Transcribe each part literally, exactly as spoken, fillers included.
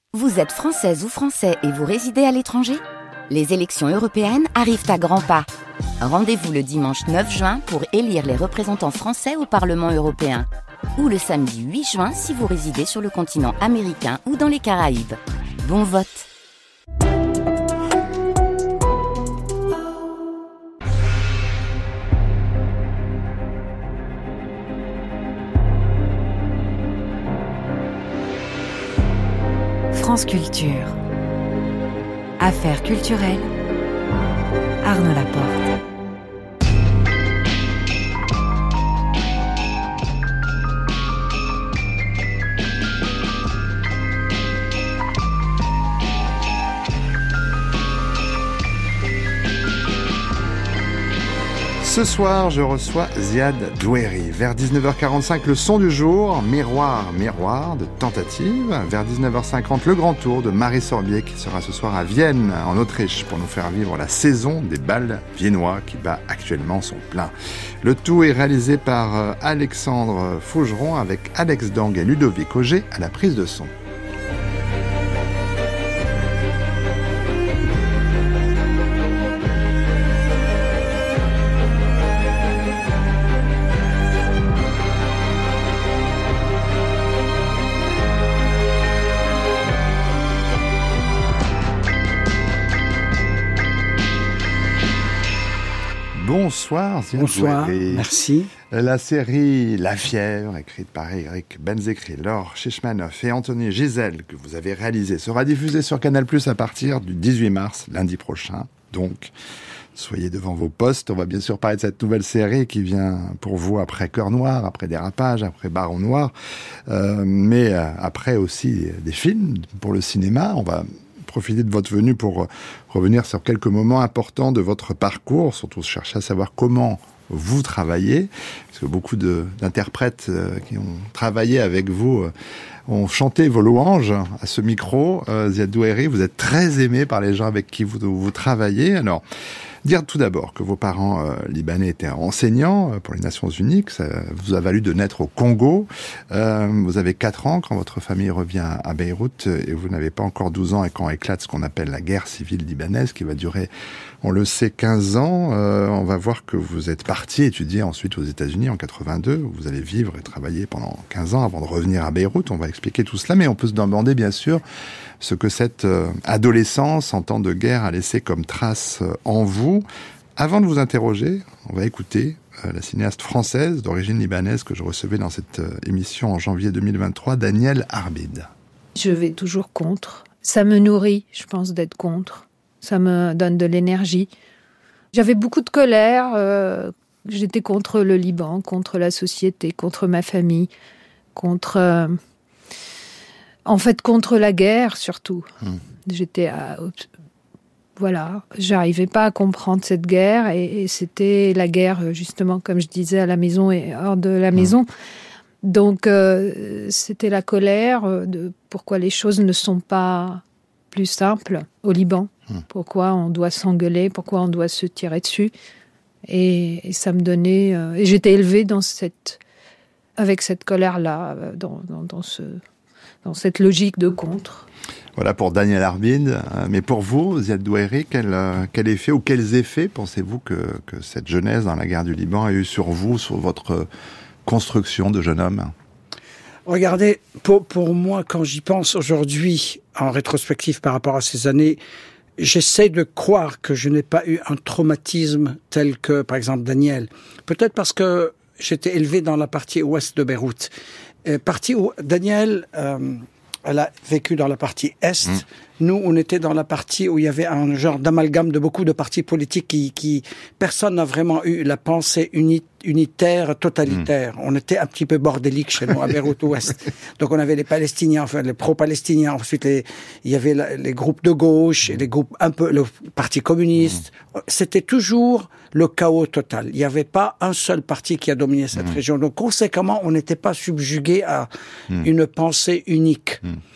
Vous êtes française ou français et vous résidez à l'étranger ? Les élections européennes arrivent à grands pas. Rendez-vous le dimanche neuf juin pour élire les représentants français au Parlement européen. Ou le samedi huit juin si vous résidez sur le continent américain ou dans les Caraïbes. Bon vote! France Culture. Affaires culturelles. Arnaud Laporte. Ce soir, je reçois Ziad Doueiri. Vers dix-neuf heures quarante-cinq, le son du jour, Miroir, Miroir, de Tentative. Vers dix-neuf heures cinquante, le grand tour de Marie Sorbier qui sera ce soir à Vienne, en Autriche, pour nous faire vivre la saison des bals viennois qui bat actuellement son plein. Le tout est réalisé par Alexandre Fougeron avec Alex Dang et Ludovic Auger à la prise de son. Bonsoir, Ziad Bonsoir, Doueiri. Merci. La série La Fièvre, écrite par Eric Benzekri, Laure Shishmanoff et Anthony Gisèle, que vous avez réalisée, sera diffusée sur Canal plus, à partir du dix-huit mars, lundi prochain. Donc, soyez devant vos postes. On va bien sûr parler de cette nouvelle série qui vient pour vous après Cœur Noir, après Dérapage, après Baron Noir, euh, mais euh, après aussi des films pour le cinéma. On va profiter de votre venue pour revenir sur quelques moments importants de votre parcours, surtout chercher à savoir comment vous travaillez, parce que beaucoup de, d'interprètes euh, qui ont travaillé avec vous euh, ont chanté vos louanges à ce micro. Euh, Ziad Doueiri, vous êtes très aimé par les gens avec qui vous, vous travaillez. Alors, dire tout d'abord que vos parents euh, libanais étaient enseignants euh, pour les Nations Unies, que ça vous a valu de naître au Congo. Euh, vous avez quatre ans quand votre famille revient à Beyrouth et vous n'avez pas encore douze ans et quand éclate ce qu'on appelle la guerre civile libanaise qui va durer, on le sait, quinze ans. Euh, on va voir que vous êtes parti étudier ensuite aux États-Unis en quatre-vingt-deux, où vous allez vivre et travailler pendant quinze ans avant de revenir à Beyrouth. On va expliquer tout cela, mais on peut se demander bien sûr ce que cette euh, adolescence en temps de guerre a laissé comme trace euh, en vous. Avant de vous interroger, on va écouter euh, la cinéaste française d'origine libanaise que je recevais dans cette euh, émission en janvier deux mille vingt-trois, Danielle Arbid. Je vais toujours contre. Ça me nourrit, je pense, d'être contre. Ça me donne de l'énergie. J'avais beaucoup de colère. Euh, j'étais contre le Liban, contre la société, contre ma famille, contre... Euh, en fait, contre la guerre, surtout. Mmh. J'étais à... Voilà, j'arrivais pas à comprendre cette guerre. Et, et c'était la guerre, justement, comme je disais, à la maison et hors de la mmh. maison. Donc, euh, c'était la colère de pourquoi les choses ne sont pas plus simples au Liban. Mmh. Pourquoi on doit s'engueuler, pourquoi on doit se tirer dessus. Et, et ça me donnait... Euh, et j'étais élevée dans cette, avec cette colère-là, dans, dans, dans, ce, dans cette logique de contre. Voilà pour Danielle Arbid. Mais pour vous, Ziad Doueiri, quel, quel effet ou quels effets pensez-vous que, que cette jeunesse dans la guerre du Liban a eu sur vous, sur votre construction de jeune homme ? Regardez, pour, pour moi, quand j'y pense aujourd'hui, en rétrospective par rapport à ces années, j'essaie de croire que je n'ai pas eu un traumatisme tel que, par exemple, Daniel. Peut-être parce que j'étais élevé dans la partie ouest de Beyrouth. Et partie où Daniel, euh, elle a vécu dans la partie est. Mmh. Nous, on était dans la partie où il y avait un genre d'amalgame de beaucoup de partis politiques qui, qui personne n'a vraiment eu la pensée uni, unitaire, totalitaire. Mmh. On était un petit peu bordélique chez nous, à Beyrouth-Ouest. Donc, on avait les Palestiniens, enfin, les pro-Palestiniens. Ensuite, les, il y avait la, les groupes de gauche, et les groupes un peu, le Parti communiste. Mmh. C'était toujours le chaos total. Il n'y avait pas un seul parti qui a dominé cette mmh. région. Donc, conséquemment, on n'était pas subjugué à mmh. une pensée unique. Mmh.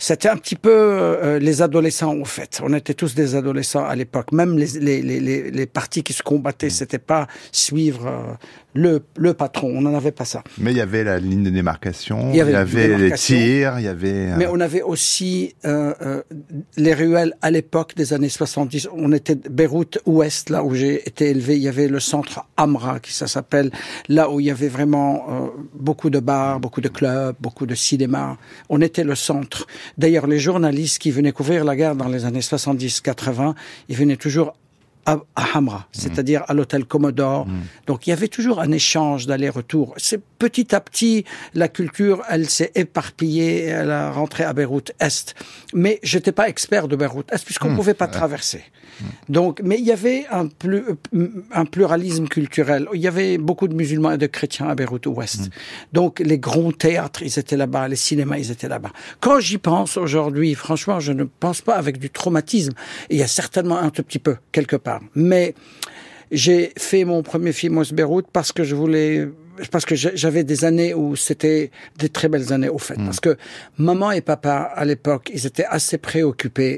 c'était un petit peu euh, les adolescents, au fait. On était tous des adolescents à l'époque. Même les, les, les, les partis qui se combattaient, c'était pas suivre euh, le, le patron. On n'en avait pas ça. Mais il y avait la ligne de démarcation, il y avait, il y avait les tirs, il y avait... Euh... Mais on avait aussi euh, euh, les ruelles à l'époque des années soixante-dix. On était Beyrouth Ouest, là où j'ai été élevé. Il y avait le centre Amra, qui ça s'appelle, là où il y avait vraiment euh, beaucoup de bars, beaucoup de clubs, beaucoup de cinéma. On était le centre. D'ailleurs, les journalistes qui venaient couvrir la guerre dans les années soixante-dix quatre-vingts, ils venaient toujours à, à Hamra, c'est-à-dire à l'hôtel Commodore. Mmh. Donc il y avait toujours un échange d'aller-retour. C'est petit à petit, la culture, elle s'est éparpillée, elle a rentré à Beyrouth Est. Mais j'étais pas expert de Beyrouth Est puisqu'on mmh. pouvait pas traverser. Mmh. Donc, mais il y avait un, plus, un pluralisme culturel. Il y avait beaucoup de musulmans et de chrétiens à Beyrouth Ouest. Mmh. Donc les grands théâtres, ils étaient là-bas, les cinémas, ils étaient là-bas. Quand j'y pense aujourd'hui, franchement, je ne pense pas avec du traumatisme. Et il y a certainement un tout petit peu, quelque part. Mais j'ai fait mon premier film au Beyrouth parce que je voulais, parce que j'avais des années où c'était des très belles années au fait. Mmh. Parce que maman et papa, à l'époque, ils étaient assez préoccupés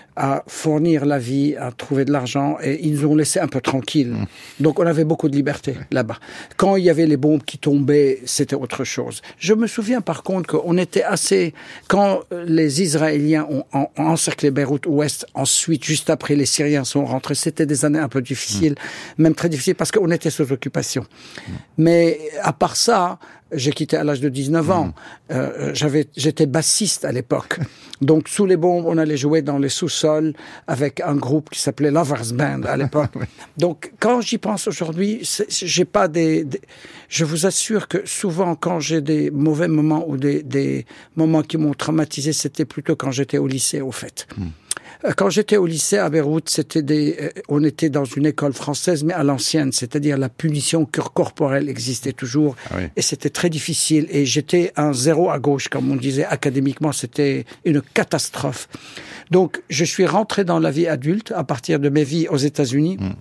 à fournir la vie, à trouver de l'argent, et ils nous ont laissé un peu tranquilles. Mmh. Donc on avait beaucoup de liberté là-bas. Quand il y avait les bombes qui tombaient, c'était autre chose. Je me souviens par contre qu'on était assez... Quand les Israéliens ont, ont, ont encerclé Beyrouth Ouest, ensuite, juste après, les Syriens sont rentrés, c'était des années un peu difficiles, mmh. même très difficiles, parce qu'on était sous occupation. Mmh. Mais à part ça... J'ai quitté à l'âge de dix-neuf ans. Mmh. Euh, j'avais, j'étais bassiste à l'époque. Donc, sous les bombes, on allait jouer dans les sous-sols avec un groupe qui s'appelait Lovers Band à l'époque. Oui. Donc, quand j'y pense aujourd'hui, c'est, j'ai pas des, des... Je vous assure que souvent, quand j'ai des mauvais moments ou des, des moments qui m'ont traumatisé, c'était plutôt quand j'étais au lycée, au fait. Mmh. Quand j'étais au lycée à Beyrouth, c'était des, on était dans une école française, mais à l'ancienne, c'est-à-dire la punition corporelle existait toujours, ah oui. et c'était très difficile. Et j'étais un zéro à gauche, comme on disait académiquement, c'était une catastrophe. Donc, je suis rentré dans la vie adulte à partir de mes vies aux États-Unis, mmh.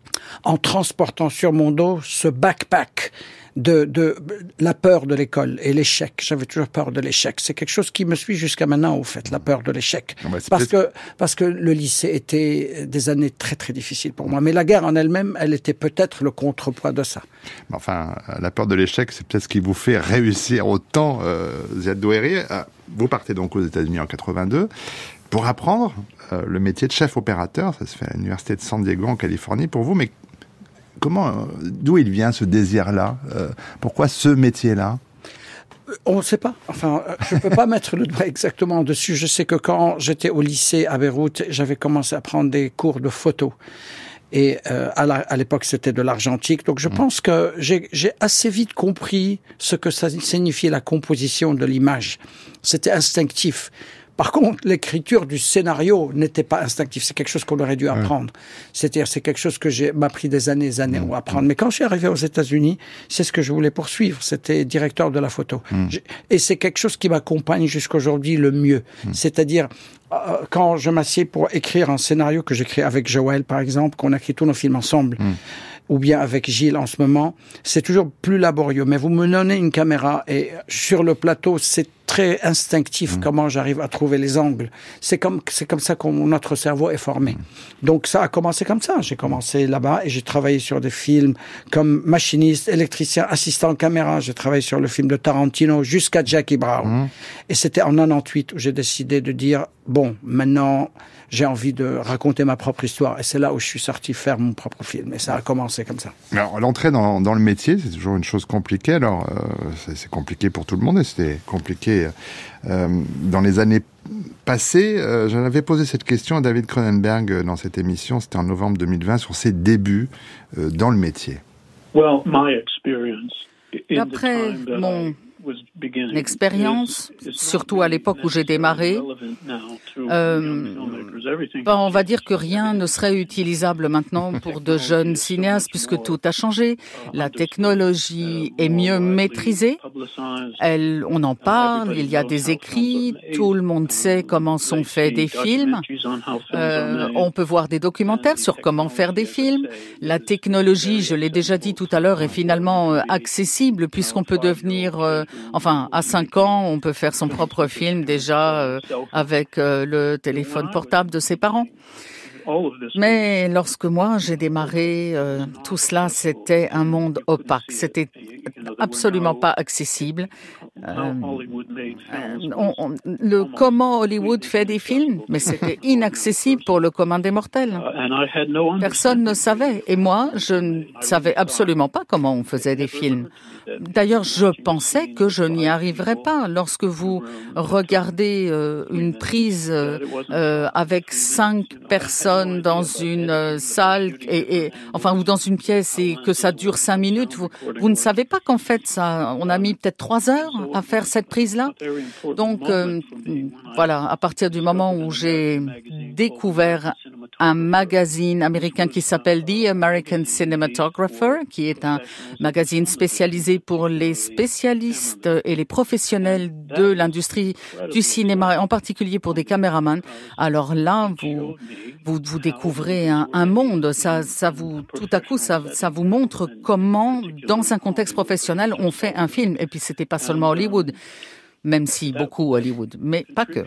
en transportant sur mon dos ce backpack. De, de la peur de l'école et l'échec. J'avais toujours peur de l'échec. C'est quelque chose qui me suit jusqu'à maintenant, au fait, la peur de l'échec. Non, parce que, parce que le lycée était des années très, très difficiles pour moi. Mais la guerre en elle-même, elle était peut-être le contrepoids de ça. Mais enfin, la peur de l'échec, c'est peut-être ce qui vous fait réussir autant, euh, Ziad Doueiri. Vous partez donc aux États-Unis en quatre-vingt-deux pour apprendre euh, le métier de chef opérateur. Ça se fait à l'université de San Diego, en Californie, pour vous. Mais comment, d'où il vient ce désir-là ? euh, Pourquoi ce métier-là ? On ne sait pas. Enfin, je ne peux pas mettre le doigt exactement dessus. Je sais que quand j'étais au lycée à Beyrouth, j'avais commencé à prendre des cours de photo. Et euh, à, la, à l'époque, c'était de l'argentique. Donc, je mmh. pense que j'ai, j'ai assez vite compris ce que ça signifiait la composition de l'image. C'était instinctif. Par contre, l'écriture du scénario n'était pas instinctive. C'est quelque chose qu'on aurait dû apprendre. Ouais. C'est-à-dire, c'est quelque chose que j'ai m'a pris des années et des années mmh. à apprendre. Mais quand je suis arrivé aux États-Unis, c'est ce que je voulais poursuivre. C'était directeur de la photo. Mmh. Et c'est quelque chose qui m'accompagne jusqu'aujourd'hui le mieux. Mmh. C'est-à-dire, euh, quand je m'assieds pour écrire un scénario que j'écris avec Joël, par exemple, qu'on a écrit tous nos films ensemble, mmh. ou bien avec Gilles en ce moment, c'est toujours plus laborieux. Mais vous me donnez une caméra et sur le plateau, c'est très instinctif mmh. comment j'arrive à trouver les angles. C'est comme, c'est comme ça que notre cerveau est formé. Mmh. Donc ça a commencé comme ça. J'ai commencé là-bas et j'ai travaillé sur des films comme machiniste, électricien, assistant caméra. J'ai travaillé sur le film de Tarantino jusqu'à Jackie Brown. Mmh. Et c'était en quatre-vingt-huit où j'ai décidé de dire, bon, maintenant, j'ai envie de raconter ma propre histoire. Et c'est là où je suis sorti faire mon propre film. Et ça a commencé comme ça. Alors, l'entrée dans, dans le métier, c'est toujours une chose compliquée. Alors, euh, c'est, c'est compliqué pour tout le monde et c'était compliqué euh, dans les années passées. Euh, j'en avais posé cette question à David Cronenberg dans cette émission. C'était en novembre deux mille vingt sur ses débuts euh, dans le métier. Well, my experience. D'après mon expérience, surtout à l'époque où j'ai démarré, euh, Ben, on va dire que rien ne serait utilisable maintenant pour de jeunes cinéastes puisque tout a changé. La technologie est mieux maîtrisée. Elle, on en parle, il y a des écrits, tout le monde sait comment sont faits des films. Euh, on peut voir des documentaires sur comment faire des films. La technologie, je l'ai déjà dit tout à l'heure, est finalement euh, accessible puisqu'on peut devenir, euh, enfin, à cinq ans, on peut faire son propre film déjà euh, avec euh, le téléphone portable de ses parents. Mais lorsque moi j'ai démarré, euh, tout cela c'était un monde opaque, c'était absolument pas accessible. Euh, on, on, le comment Hollywood fait des films, mais c'était inaccessible pour le commun des mortels. Personne ne savait, et moi je ne savais absolument pas comment on faisait des films. D'ailleurs, je pensais que je n'y arriverais pas. Lorsque vous regardez euh, une prise euh, avec cinq personnes dans une euh, salle, et, et enfin ou dans une pièce, et que ça dure cinq minutes, vous, vous ne savez pas qu'en fait, ça, on a mis peut-être trois heures à faire cette prise-là. Donc, euh, voilà, à partir du moment où j'ai découvert un magazine américain qui s'appelle The American Cinematographer, qui est un magazine spécialisé pour les spécialistes et les professionnels de l'industrie du cinéma, en particulier pour des caméramans. Alors là, vous vous, vous découvrez un, un monde. Ça, ça vous, tout à coup, ça, ça vous montre comment, dans un contexte professionnel, on fait un film. Et puis, c'était pas seulement Hollywood, même si beaucoup Hollywood, mais pas que.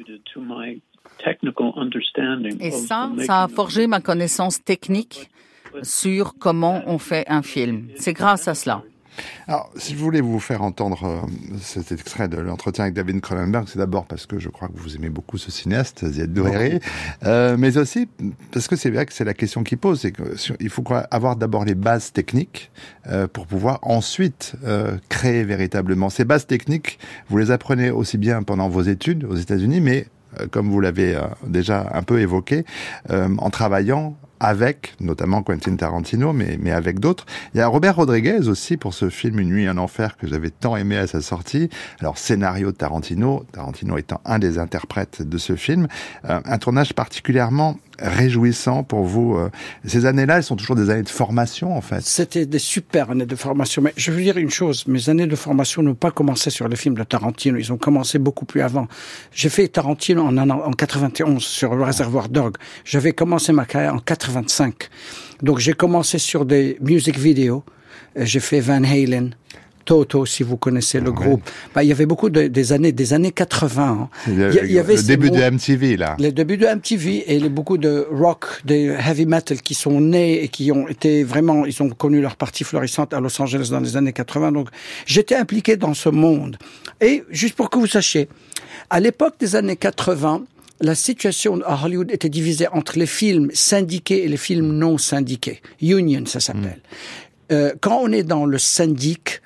Et ça, ça a forgé ma connaissance technique sur comment on fait un film. C'est grâce à cela. Alors, si je voulais vous faire entendre euh, cet extrait de l'entretien avec David Cronenberg, c'est d'abord parce que je crois que vous aimez beaucoup ce cinéaste, Ziad Douéry, euh, mais aussi parce que c'est vrai que c'est la question qu'il pose, c'est qu'il faut quoi, avoir d'abord les bases techniques euh, pour pouvoir ensuite euh, créer véritablement. Ces bases techniques, vous les apprenez aussi bien pendant vos études aux États-Unis, mais euh, comme vous l'avez euh, déjà un peu évoqué, euh, en travaillant avec, notamment Quentin Tarantino, mais, mais avec d'autres. Il y a Robert Rodriguez aussi pour ce film Une nuit, un enfer que j'avais tant aimé à sa sortie. Alors, scénario de Tarantino, Tarantino étant un des interprètes de ce film. Euh, un tournage particulièrement réjouissant pour vous. Euh, ces années-là, elles sont toujours des années de formation, en fait. C'était des super années de formation. Mais je veux dire une chose, mes années de formation n'ont pas commencé sur le film de Tarantino. Ils ont commencé beaucoup plus avant. J'ai fait Tarantino en, en quatre-vingt-onze sur le Réservoir Dogs. J'avais commencé ma carrière en quatre-vingt-cinq. Donc j'ai commencé sur des music videos. J'ai fait Van Halen, Toto, si vous connaissez le ouais. groupe. Bah, il y avait beaucoup de, des années, des années quatre-vingts. Hein. Il y, a, il y avait le début mots, de M T V, là. Le début de M T V et les, beaucoup de rock, des heavy metal qui sont nés et qui ont été vraiment, ils ont connu leur partie florissante à Los Angeles dans les années quatre-vingts. Donc, j'étais impliqué dans ce monde. Et, juste pour que vous sachiez, à l'époque des années quatre-vingts, la situation à Hollywood était divisée entre les films syndiqués et les films non syndiqués. Union, ça s'appelle. Mmh. Euh, quand on est dans le syndic,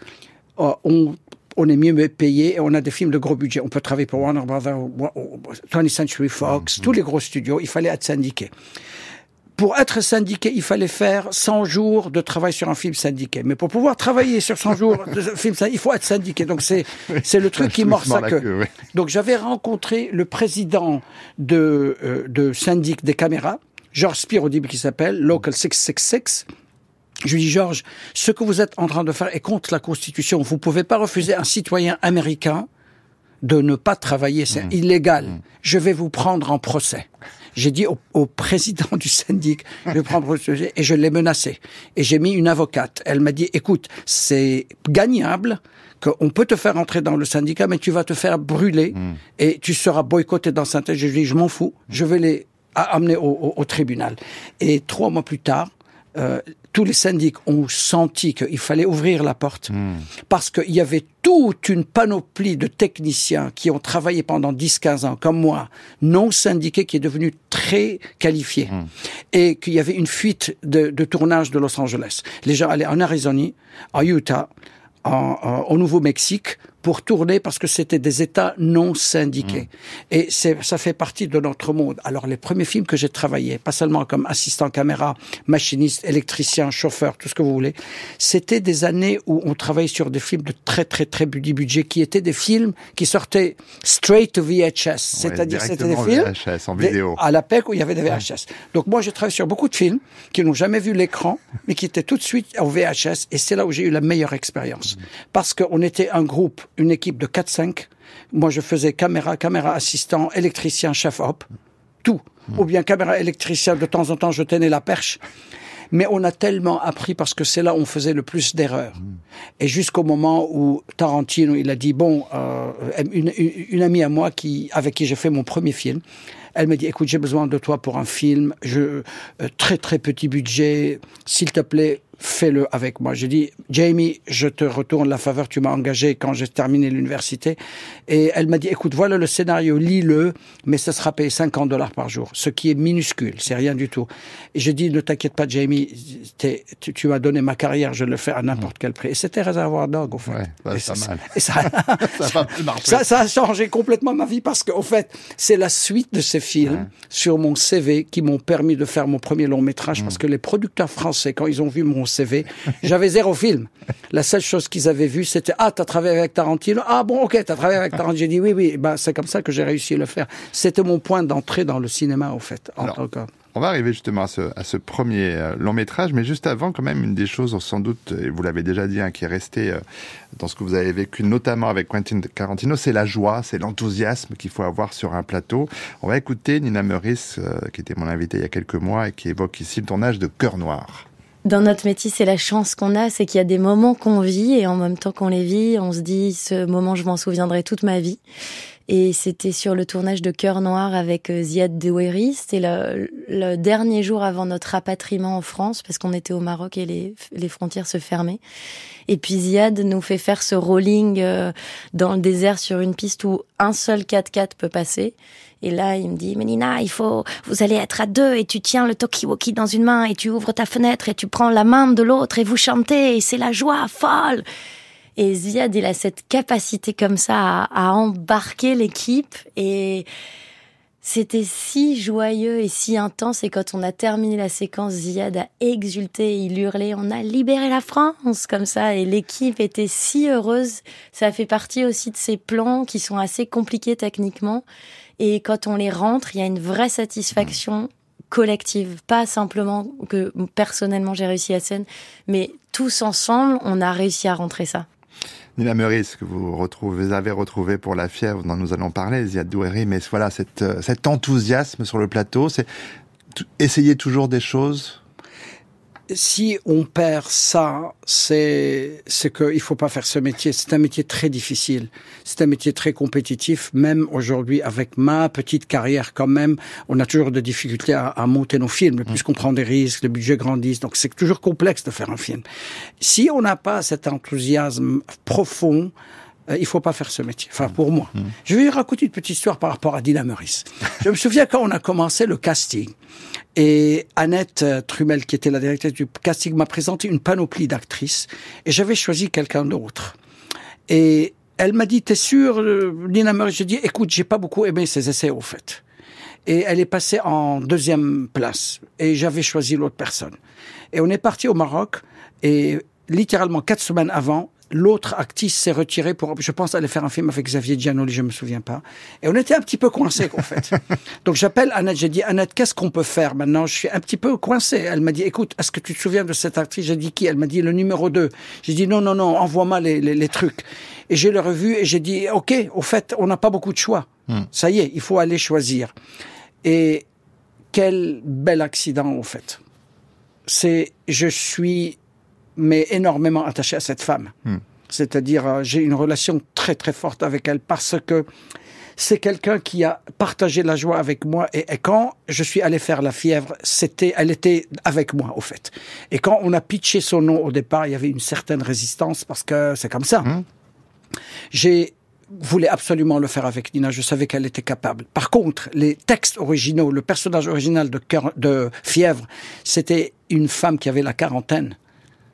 On, on est mieux payé et on a des films de gros budget. On peut travailler pour Warner Brothers, twentieth Century Fox, mmh. tous les gros studios. Il fallait être syndiqué. Pour être syndiqué, il fallait faire cent jours de travail sur un film syndiqué. Mais pour pouvoir travailler sur cent jours de film syndiqué, il faut être syndiqué. Donc c'est, c'est le truc qui mord sa queue. queue oui. Donc j'avais rencontré le président de, euh, de syndic des caméras, George Spear au début qui s'appelle Local six six six. Je lui dis, Georges, ce que vous êtes en train de faire est contre la Constitution. Vous pouvez pas refuser à un citoyen américain de ne pas travailler. C'est mmh. illégal. Mmh. Je vais vous prendre en procès. J'ai dit au, au président du syndic, je vais prendre le sujet, et je l'ai menacé. Et j'ai mis une avocate. Elle m'a dit, écoute, c'est gagnable, qu'on peut te faire entrer dans le syndicat, mais tu vas te faire brûler, mmh. et tu seras boycotté dans syndicat. Je lui dis, je m'en fous. Je vais les amener au, au, au tribunal. Et trois mois plus tard, euh, tous les syndics ont senti qu'il fallait ouvrir la porte mmh. parce qu'il y avait toute une panoplie de techniciens qui ont travaillé pendant dix à quinze ans, comme moi, non syndiqués, qui est devenu très qualifié. Mmh. Et qu'il y avait une fuite de, de tournage de Los Angeles. Les gens allaient en Arizona, en Utah, en, en, au Nouveau-Mexique pour tourner parce que c'était des États non syndiqués. Mmh. Et c'est, ça fait partie de notre monde. Alors, les premiers films que j'ai travaillé, pas seulement comme assistant caméra, machiniste, électricien, chauffeur, tout ce que vous voulez, c'était des années où on travaillait sur des films de très, très, très petit budget, qui étaient des films qui sortaient straight to V H S. Ouais, c'est-à-dire, c'était des films V H S, en vidéo. Des, à la P E C où il y avait des V H S. Ouais. Donc, moi, j'ai travaillé sur beaucoup de films qui n'ont jamais vu l'écran, mais qui étaient tout de suite en V H S. Et c'est là où j'ai eu la meilleure expérience. Mmh. Parce qu'on était un groupe, une équipe de quatre cinq. Moi, je faisais caméra, caméra assistant, électricien, chef op, tout. Mmh. Ou bien caméra électricien, de temps en temps, je tenais la perche. Mais on a tellement appris parce que c'est là où on faisait le plus d'erreurs. Mmh. Et jusqu'au moment où Tarantino, il a dit, bon, euh, une, une, une amie à moi qui, avec qui j'ai fait mon premier film, elle m'a dit, écoute, j'ai besoin de toi pour un film, je, euh, très très petit budget, s'il te plaît, fais-le avec moi. J'ai dit, Jamie, je te retourne la faveur, tu m'as engagé quand j'ai terminé l'université. Et elle m'a dit, écoute, voilà le scénario, lis-le, mais ça sera payé cinquante dollars par jour, ce qui est minuscule, c'est rien du tout. Et j'ai dit, ne t'inquiète pas, Jamie, t'es, tu, tu m'as donné ma carrière, je le fais à n'importe quel prix. Et c'était Reservoir Dog, au fait. Ouais, bah, et ça, ça, mal. Et ça, ça, ça, ça a changé complètement ma vie parce qu'au fait, c'est la suite de ces films ouais. sur mon C V qui m'ont permis de faire mon premier long métrage mmh. parce que les producteurs français, quand ils ont vu mon C V, j'avais zéro film. La seule chose qu'ils avaient vue, c'était « Ah, t'as travaillé avec Tarantino ? Ah bon, ok, t'as travaillé avec Tarantino. » J'ai dit « Oui, oui. » Ben, c'est comme ça que j'ai réussi à le faire. C'était mon point d'entrée dans le cinéma, au fait. En Alors, tant que... On va arriver justement à ce, à ce premier euh, long métrage, mais juste avant, quand même, une des choses, sans doute, et vous l'avez déjà dit, hein, qui est restée euh, dans ce que vous avez vécu, notamment avec Quentin Tarantino, c'est la joie, c'est l'enthousiasme qu'il faut avoir sur un plateau. On va écouter Nina Meurice, euh, qui était mon invitée il y a quelques mois, et qui évoque ici le tournage de Cœur Noir. Dans notre métier, c'est la chance qu'on a, c'est qu'il y a des moments qu'on vit et en même temps qu'on les vit, on se dit, ce moment, je m'en souviendrai toute ma vie. Et c'était sur le tournage de Cœur Noir avec Ziad Douéry. C'était le, le dernier jour avant notre rapatriement en France, parce qu'on était au Maroc et les, les frontières se fermaient. Et puis Ziad nous fait faire ce rolling dans le désert sur une piste où un seul quatre-quatre peut passer. Et là, il me dit, mais Nina, il faut, vous allez être à deux et tu tiens le talkie-walkie dans une main et tu ouvres ta fenêtre et tu prends la main de l'autre et vous chantez et c'est la joie folle. Et Ziad, il a cette capacité comme ça à, à embarquer l'équipe et c'était si joyeux et si intense. Et quand on a terminé la séquence, Ziad a exulté, il hurlait, on a libéré la France, comme ça. Et l'équipe était si heureuse. Ça fait partie aussi de ces plans qui sont assez compliqués techniquement. Et quand on les rentre, il y a une vraie satisfaction collective. Pas simplement que personnellement j'ai réussi la scène, mais tous ensemble, on a réussi à rentrer ça. Nina Meurice, que vous, retrouvez, vous avez retrouvé pour La Fièvre, dont nous allons parler, Ziad Douéry, mais voilà, cette, cet enthousiasme sur le plateau, c'est t- essayer toujours des choses. Si on perd ça, c'est, c'est qu'il faut pas faire ce métier. C'est un métier très difficile. C'est un métier très compétitif. Même aujourd'hui, avec ma petite carrière, quand même, on a toujours des difficultés à, à monter nos films. Puisqu'on prend des risques, le budget grandit. Donc, c'est toujours complexe de faire un film. Si on n'a pas cet enthousiasme profond, euh, il faut pas faire ce métier. Enfin, pour moi. Mmh. Je vais raconter une petite histoire par rapport à Nina Meurice. Je me souviens quand on a commencé le casting. Et Annette Trumel, qui était la directrice du casting, m'a présenté une panoplie d'actrices et j'avais choisi quelqu'un d'autre. Et elle m'a dit, t'es sûre, Nina Meurice? J'ai dit, écoute, j'ai pas beaucoup aimé ses essais, au fait. Et elle est passée en deuxième place. Et j'avais choisi l'autre personne. Et on est parti au Maroc et littéralement quatre semaines avant, l'autre actrice s'est retirée pour, je pense, aller faire un film avec Xavier Giannoli, je me souviens pas. Et on était un petit peu coincés, en fait. Donc j'appelle Annette, j'ai dit, Annette, qu'est-ce qu'on peut faire maintenant? Je suis un petit peu coincé. Elle m'a dit, écoute, est-ce que tu te souviens de cette actrice? J'ai dit qui? Elle m'a dit le numéro deux. J'ai dit non, non, non, envoie-moi les, les, les trucs. Et j'ai le revu et j'ai dit, ok, au fait, on n'a pas beaucoup de choix. Hmm. Ça y est, il faut aller choisir. Et quel bel accident, au fait. C'est, je suis, mais énormément attaché à cette femme. Hmm. C'est-à-dire, euh, j'ai une relation très très forte avec elle parce que c'est quelqu'un qui a partagé la joie avec moi et, et quand je suis allé faire La Fièvre, c'était, elle était avec moi au fait. Et quand on a pitché son nom au départ, il y avait une certaine résistance parce que c'est comme ça. Mmh. J'ai voulais absolument le faire avec Nina, je savais qu'elle était capable. Par contre, les textes originaux, le personnage original de, Cœur, de Fièvre, c'était une femme qui avait la quarantaine.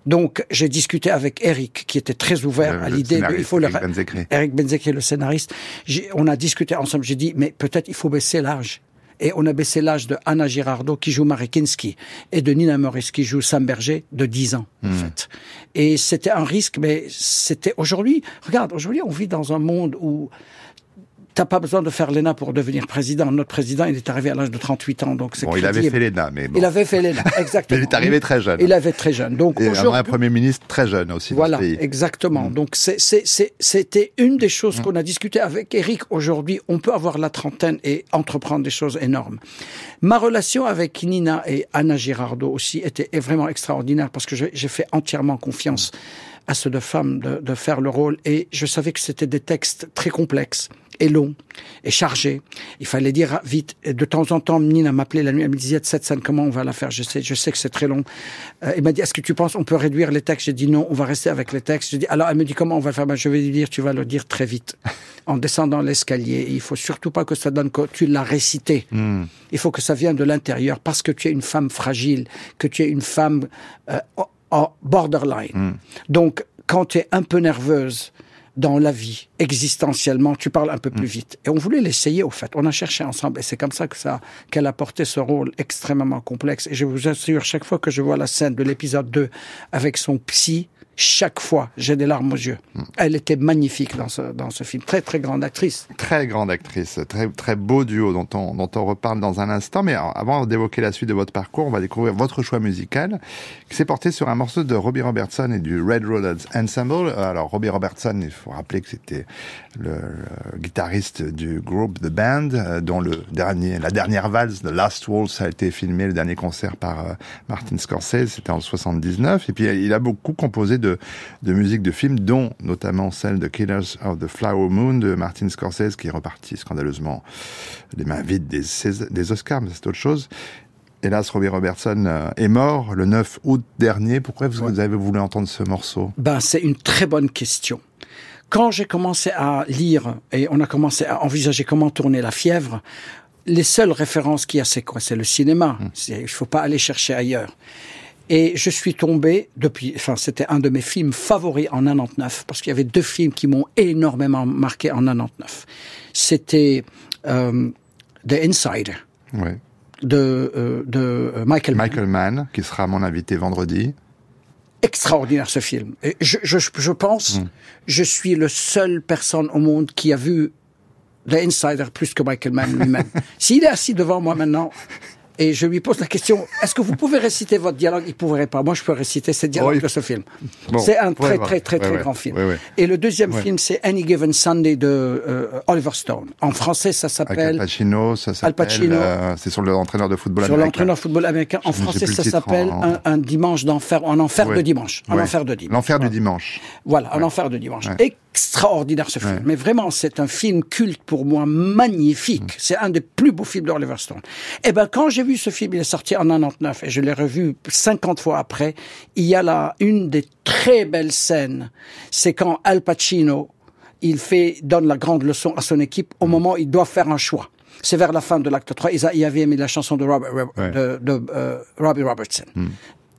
Donc, j'ai discuté avec Eric, qui était très ouvert le, à le l'idée. De, il faut Eric le, Benzekri. Eric Benzekri, le scénariste. J'ai, on a discuté ensemble. J'ai dit, mais peut-être il faut baisser l'âge. Et on a baissé l'âge de Anna Girardot, qui joue Mary Kinski, et de Nina Morris, qui joue Sam Berger, de dix ans, mmh. en fait. Et c'était un risque, mais c'était aujourd'hui... Regarde, aujourd'hui, on vit dans un monde où t'as pas besoin de faire l'E N A pour devenir président. Notre président, il est arrivé à l'âge de trente-huit ans, donc c'est bon, crédible. Il avait fait l'E N A, mais bon. Il avait fait l'E N A, exactement. Il est arrivé très jeune. Il avait très jeune. Donc et aujourd'hui, un Premier ministre très jeune aussi voilà, dans ce pays. Exactement. Mmh. Donc c'est, c'est, c'est, c'était une des choses mmh. qu'on a discuté avec Eric. Aujourd'hui, on peut avoir la trentaine et entreprendre des choses énormes. Ma relation avec Nina et Anna Girardot aussi était vraiment extraordinaire parce que j'ai, j'ai fait entièrement confiance à ces deux femmes de, de faire le rôle et je savais que c'était des textes très complexes et longs et chargés. Il fallait dire vite. Et de temps en temps, Nina m'appelait la nuit, elle me disait cette scène, comment on va la faire? Je sais, je sais que c'est très long. Euh, elle m'a dit, est-ce que tu penses on peut réduire les textes? J'ai dit non, on va rester avec les textes. J'ai dit, alors elle me dit comment on va le faire? Ben, je vais lui dire, tu vas le dire très vite, en descendant l'escalier. Il faut surtout pas que ça donne que tu l'as récité. Mm. Il faut que ça vienne de l'intérieur parce que tu es une femme fragile, que tu es une femme euh, en borderline. Mm. Donc, quand tu es un peu nerveuse dans la vie, existentiellement, tu parles un peu plus vite. Et on voulait l'essayer, au fait. On a cherché ensemble. Et c'est comme ça que ça, qu'elle a porté ce rôle extrêmement complexe. Et je vous assure, chaque fois que je vois la scène de l'épisode deux avec son psy, chaque fois, j'ai des larmes aux yeux. Mm. Elle était magnifique dans ce, dans ce film. Très, très grande actrice. Très grande actrice. Très, très beau duo dont on, dont on reparle dans un instant. Mais avant d'évoquer la suite de votre parcours, on va découvrir votre choix musical qui s'est porté sur un morceau de Robbie Robertson et du Red Rollers Ensemble. Alors, Robbie Robertson, il faut rappeler que c'était le, le guitariste du groupe The Band, euh, dont le dernier, la dernière valse, The Last Waltz, a été filmé, le dernier concert par euh, Martin Scorsese. C'était en soixante-dix-neuf. Et puis, il a beaucoup composé de De, de musique de films, dont notamment celle de Killers of the Flower Moon de Martin Scorsese, qui est reparti scandaleusement les mains vides des, des Oscars, mais c'est autre chose. Hélas, Robbie Robertson euh, est mort le neuf août dernier. Pourquoi vous, ouais. vous avez voulu entendre ce morceau? Ben, c'est une très bonne question. Quand j'ai commencé à lire, et on a commencé à envisager comment tourner La Fièvre, les seules références qu'il y a, c'est quoi? C'est le cinéma. Hum. Il ne faut pas aller chercher ailleurs. Et je suis tombé depuis, enfin, c'était un de mes films favoris en quatre-vingt-dix-neuf, parce qu'il y avait deux films qui m'ont énormément marqué en quatre-vingt-dix-neuf. C'était euh, The Insider. Ouais. De, euh, de Michael Mann. Michael Mann, qui sera mon invité vendredi. Extraordinaire ce film. Et je, je, je pense, mm. je suis le seul personne au monde qui a vu The Insider plus que Michael Mann lui-même. S'il est assis devant moi maintenant, et je lui pose la question, est-ce que vous pouvez réciter votre dialogue? Il ne pourrait pas. Moi, je peux réciter ce dialogue oh, il... de ce film. Bon, c'est un très, très, très, très ouais, grand ouais, film. Ouais, ouais. Et le deuxième ouais. film, c'est Any Given Sunday de euh, Oliver Stone. En français, ça s'appelle... Avec Al Pacino, ça s'appelle... Al Pacino. Euh, c'est sur l'entraîneur de football sur américain. Sur l'entraîneur de football américain. En français, ça s'appelle en... un, un dimanche d'enfer, un enfer ouais. de dimanche. Un ouais. enfer de dimanche. L'enfer voilà. du dimanche. Voilà, ouais. un enfer de dimanche. Ouais. Extraordinaire ce film. Ouais. Mais vraiment, c'est un film culte pour moi, magnifique. Mm. C'est un des plus beaux films d'Oliver Stone. Et ben, quand j'ai vu ce film, il est sorti en quatre-vingt-dix-neuf et je l'ai revu cinquante fois après. Il y a là une des très belles scènes. C'est quand Al Pacino, il fait, donne la grande leçon à son équipe au moment où il doit faire un choix. C'est vers la fin de l'acte trois. Il y avait aimé la chanson de, Robert, ouais. de, de euh, Robbie Robertson. Mm.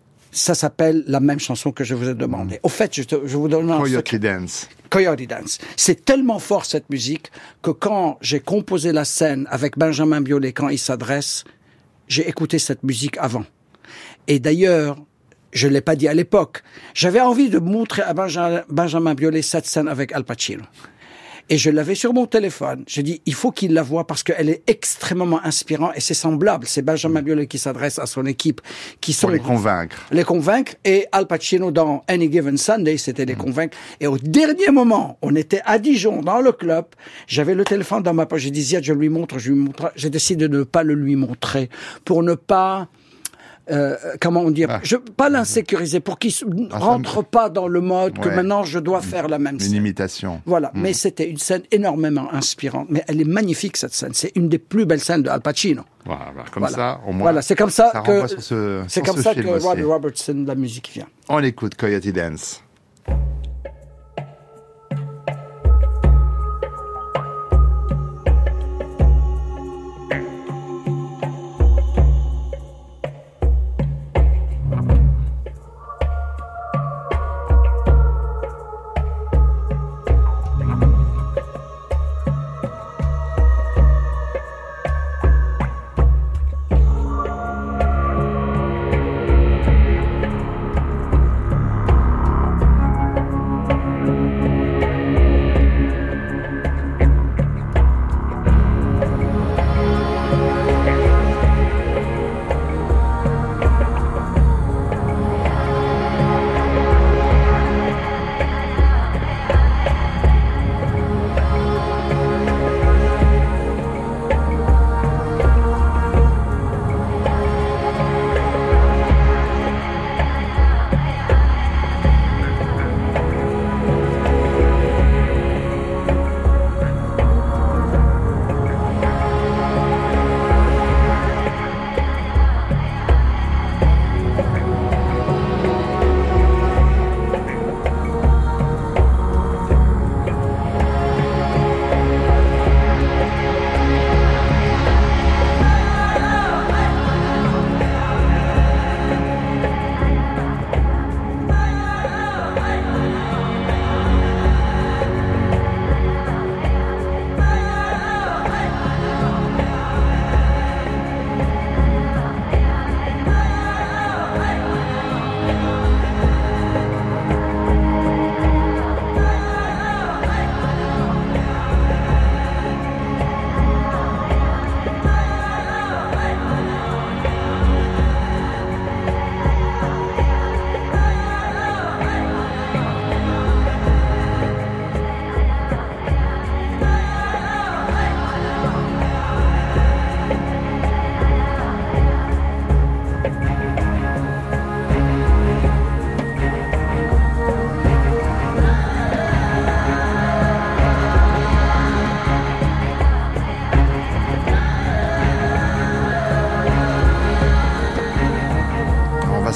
Ça s'appelle la même chanson que je vous ai demandé. Mm. Au fait, je, te, je vous donne un Coyote Dance. Coyote Dance. C'est tellement fort cette musique que quand j'ai composé la scène avec Benjamin Biolay, quand il s'adresse, j'ai écouté cette musique avant. Et d'ailleurs, je ne l'ai pas dit à l'époque, j'avais envie de montrer à Benjamin, Benjamin Biolay cette scène avec Al Pacino. Et je l'avais sur mon téléphone. J'ai dit, il faut qu'il la voie parce qu'elle est extrêmement inspirante et c'est semblable. C'est Benjamin Biolay qui s'adresse à son équipe, qui sont... Pour les convaincre. Les convaincre. Et Al Pacino dans Any Given Sunday, c'était les mmh. convaincre. Et au dernier moment, on était à Dijon, dans le club. J'avais le téléphone dans ma poche. J'ai dit, Ziad, je lui montre, je lui montre. J'ai décidé de ne pas le lui montrer pour ne pas... Euh, comment on dit, ah. je pas l'insécuriser pour qu'il ah, rentre me... pas dans le mode ouais. que maintenant je dois faire la même une scène. Une imitation. Voilà, mmh. mais c'était une scène énormément inspirante. Mais elle est magnifique cette scène. C'est une des plus belles scènes de Al Pacino. Voilà, comme voilà. ça, au moins. Voilà, c'est comme ça, ça que ce, c'est comme ça que Robbie Robertson, la musique vient. On l'écoute, Coyote Dance.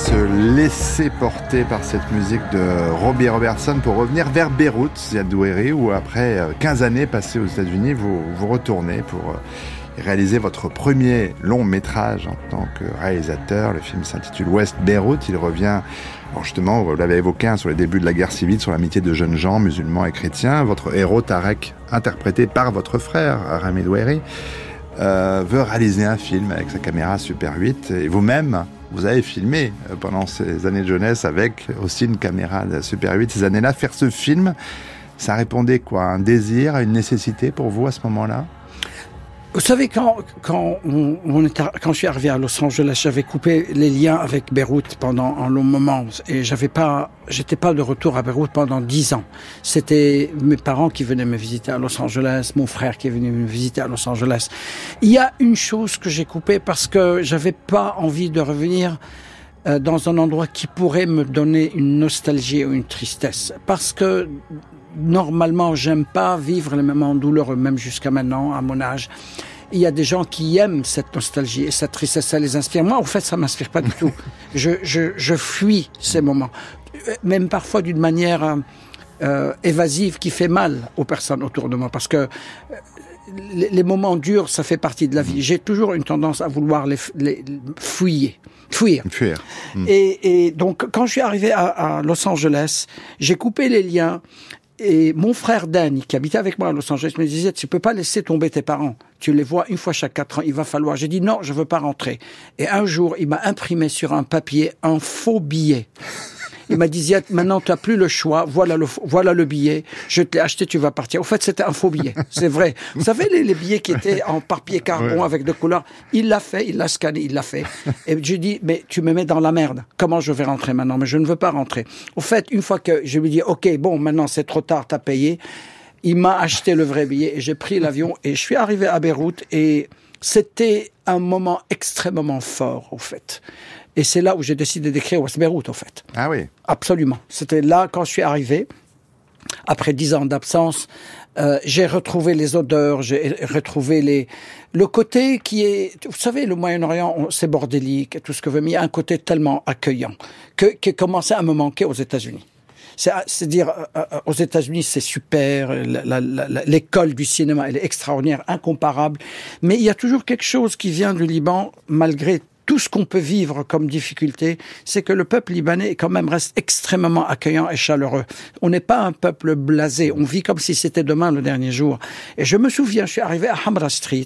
se laisser porter par cette musique de Robbie Robertson pour revenir vers Beyrouth, Ziad Doueiri, où après quinze années passées aux États-Unis, vous, vous retournez pour réaliser votre premier long métrage en tant que réalisateur. Le film s'intitule West Beyrouth. Il revient, alors justement, vous l'avez évoqué, hein, sur les débuts de la guerre civile, sur l'amitié de jeunes gens musulmans et chrétiens. Votre héros, Tarek, interprété par votre frère, Rami Doueiri, euh, veut réaliser un film avec sa caméra Super huit. Et vous-même, vous avez filmé pendant ces années de jeunesse avec aussi une caméra de Super huit. Ces années-là, faire ce film, ça répondait quoi? Un désir, une nécessité pour vous à ce moment-là? Vous savez, quand, quand, on, on est à, quand je suis arrivé à Los Angeles, j'avais coupé les liens avec Beyrouth pendant un long moment et j'avais pas, j'étais pas de retour à Beyrouth pendant dix ans. C'était mes parents qui venaient me visiter à Los Angeles, mon frère qui est venu me visiter à Los Angeles. Il y a une chose que j'ai coupée parce que j'avais pas envie de revenir euh, dans un endroit qui pourrait me donner une nostalgie ou une tristesse. Parce que normalement, j'aime pas vivre les moments douloureux, même jusqu'à maintenant, à mon âge. Il y a des gens qui aiment cette nostalgie et cette tristesse, ça les inspire. Moi, en fait, ça m'inspire pas du tout. Je, je, je fuis ces moments, même parfois d'une manière euh, évasive qui fait mal aux personnes autour de moi, parce que les, les moments durs, ça fait partie de la vie. J'ai toujours une tendance à vouloir les, les, les fuyer. Fuir. Fuir. Mmh. Et, et donc, quand je suis arrivé à, à Los Angeles, j'ai coupé les liens. Et mon frère Danny, qui habitait avec moi à Los Angeles, me disait, tu peux pas laisser tomber tes parents. Tu les vois une fois chaque quatre ans, il va falloir. J'ai dit, non, je veux pas rentrer. Et un jour, il m'a imprimé sur un papier un faux billet. Il m'a dit, Ziad, maintenant tu n'as plus le choix, voilà le, voilà le billet, je te l'ai acheté, tu vas partir. Au fait, c'était un faux billet, c'est vrai. Vous savez, les, les billets qui étaient en papier carbone ouais. avec de couleurs, il l'a fait, il l'a scanné, il l'a fait. Et j'ai dit, mais tu me mets dans la merde, comment je vais rentrer maintenant? Mais je ne veux pas rentrer. Au fait, une fois que je lui dis, ok, bon, maintenant c'est trop tard, t'as payé, il m'a acheté le vrai billet et j'ai pris l'avion et je suis arrivé à Beyrouth et c'était un moment extrêmement fort, au fait. Et c'est là où j'ai décidé d'écrire West Beyrouth, en fait. Ah oui. Absolument. C'était là, quand je suis arrivé, après dix ans d'absence, euh, j'ai retrouvé les odeurs, j'ai retrouvé les... le côté qui est... Vous savez, le Moyen-Orient, c'est bordélique et tout ce que veut, mais il y a un côté tellement accueillant que, qui commençait à me manquer aux États-Unis. C'est, c'est dire, euh, aux États-Unis, c'est super, la, la, la, l'école du cinéma, elle est extraordinaire, incomparable, mais il y a toujours quelque chose qui vient du Liban, malgré tout ce qu'on peut vivre comme difficulté, c'est que le peuple libanais quand même reste extrêmement accueillant et chaleureux. On n'est pas un peuple blasé, on vit comme si c'était demain le dernier jour. Et je me souviens, je suis arrivé à Hamra Street,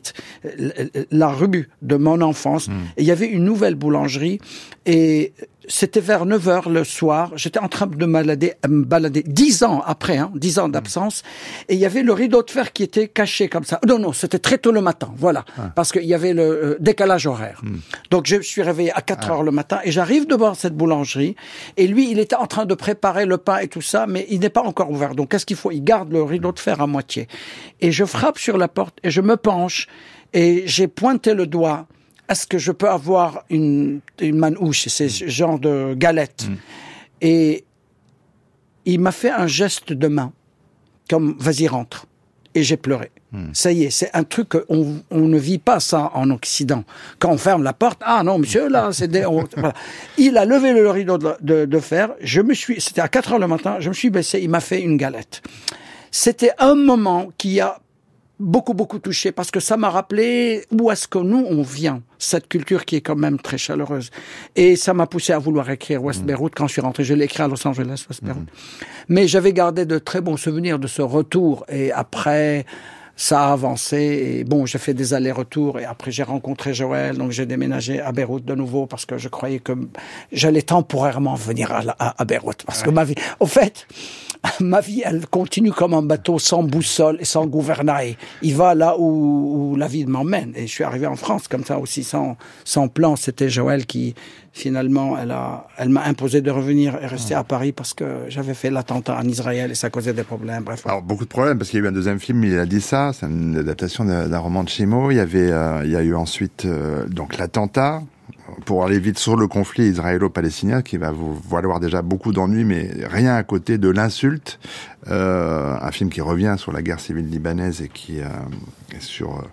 la rue de mon enfance, mmh. et il y avait une nouvelle boulangerie, et c'était vers neuf heures le soir, j'étais en train de me balader, me balader dix ans après, hein, dix ans d'absence, et il y avait le rideau de fer qui était caché comme ça. Non, non, c'était très tôt le matin, voilà, ah. parce qu'il y avait le euh, décalage horaire. Mm. Donc je suis réveillé à quatre heures ah. le matin, et j'arrive devant cette boulangerie, et lui, il était en train de préparer le pain et tout ça, mais il n'est pas encore ouvert. Donc qu'est-ce qu'il faut? Il garde le rideau de fer à moitié. Et je frappe sur la porte, et je me penche, et j'ai pointé le doigt. Est-ce que je peux avoir une, une manouche, c'est ce genre de galette? Mm. Et il m'a fait un geste de main, comme vas-y rentre. Et j'ai pleuré. Mm. Ça y est, c'est un truc qu'on on ne vit pas ça en Occident. Quand on ferme la porte, ah non monsieur, là, c'est des... On, voilà. Il a levé le rideau de, de, de fer, je me suis, c'était à quatre heures le matin, je me suis baissé, il m'a fait une galette. C'était un moment qui a beaucoup, beaucoup touché, parce que ça m'a rappelé où est-ce que nous, on vient, cette culture qui est quand même très chaleureuse. Et ça m'a poussé à vouloir écrire West mmh. Beyrouth quand je suis rentré. Je l'ai écrit à Los Angeles, West Beyrouth. Mmh. Mais j'avais gardé de très bons souvenirs de ce retour. Et après, ça a avancé. Et bon, j'ai fait des allers-retours. Et après, j'ai rencontré Joël. Donc, j'ai déménagé à Beyrouth de nouveau parce que je croyais que j'allais temporairement venir à, à, à Beyrouth. Parce ouais. que ma vie... Au fait... Ma vie, elle continue comme un bateau sans boussole et sans gouvernail. Il va là où, où la vie m'emmène. Et je suis arrivé en France comme ça aussi, sans, sans plan. C'était Joël qui, finalement, elle, a, elle m'a imposé de revenir et rester à Paris parce que j'avais fait l'attentat en Israël et ça causait des problèmes. Bref. Alors, beaucoup de problèmes parce qu'il y a eu un deuxième film, il a dit ça. C'est une adaptation d'un, d'un roman de Chimo. Il y avait, euh, il y a eu ensuite, euh, donc, l'attentat. Pour aller vite sur le conflit israélo-palestinien, qui va vous valoir déjà beaucoup d'ennuis, mais rien à côté de l'insulte. Euh, un film qui revient sur la guerre civile libanaise et qui euh, est sur euh,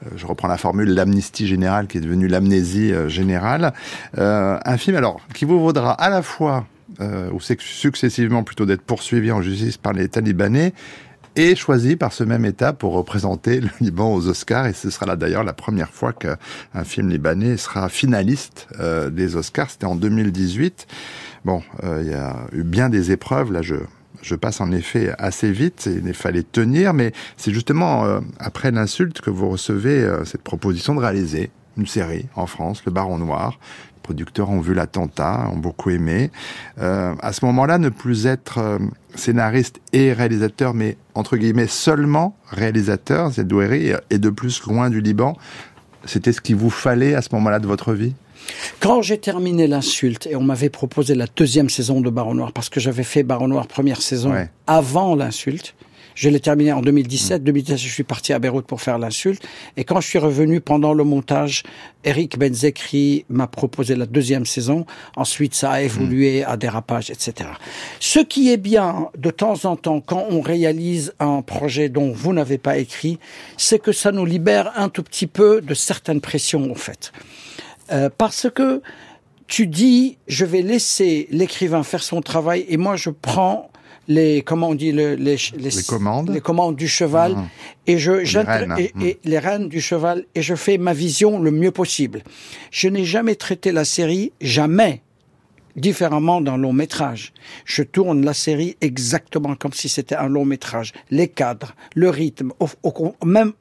je reprends la formule, l'amnistie générale qui est devenue l'amnésie euh, générale. Euh, un film, alors, qui vous vaudra à la fois, euh, ou successivement plutôt, d'être poursuivi en justice par les Talibanais, et choisi par ce même État pour représenter le Liban aux Oscars. Et ce sera là d'ailleurs la première fois qu'un film libanais sera finaliste euh, des Oscars. C'était en deux mille dix-huit. Bon, euh, il y a eu bien des épreuves. Là, je, je passe en effet assez vite. Il fallait tenir. Mais c'est justement euh, après l'insulte que vous recevez euh, cette proposition de réaliser une série en France, Le Baron Noir. Les producteurs ont vu l'attentat, ont beaucoup aimé. Euh, à ce moment-là, ne plus être euh, scénariste et réalisateur, mais entre guillemets seulement réalisateur, Ziad Doueiri, et de plus loin du Liban, c'était ce qu'il vous fallait à ce moment-là de votre vie ? Quand j'ai terminé l'insulte et on m'avait proposé la deuxième saison de Baron Noir, parce que j'avais fait Baron Noir première saison ouais. avant l'insulte, je l'ai terminé en deux mille dix-sept. Mmh. deux mille dix-sept, je suis parti à Beyrouth pour faire l'insulte. Et quand je suis revenu pendant le montage, Eric Benzekri m'a proposé la deuxième saison. Ensuite, ça a évolué mmh. à dérapage, et cetera. Ce qui est bien, de temps en temps, quand on réalise un projet dont vous n'avez pas écrit, c'est que ça nous libère un tout petit peu de certaines pressions, en fait. Euh, parce que tu dis, je vais laisser l'écrivain faire son travail et moi, je prends les comment on dit le, les, les, les commandes les commandes du cheval mmh. et je les rênes, et, mmh. et les rênes du cheval et je fais ma vision le mieux possible. Je n'ai jamais traité la série jamais différemment d'un long métrage. Je tourne la série exactement comme si c'était un long métrage. Les cadres, le rythme, au, au, même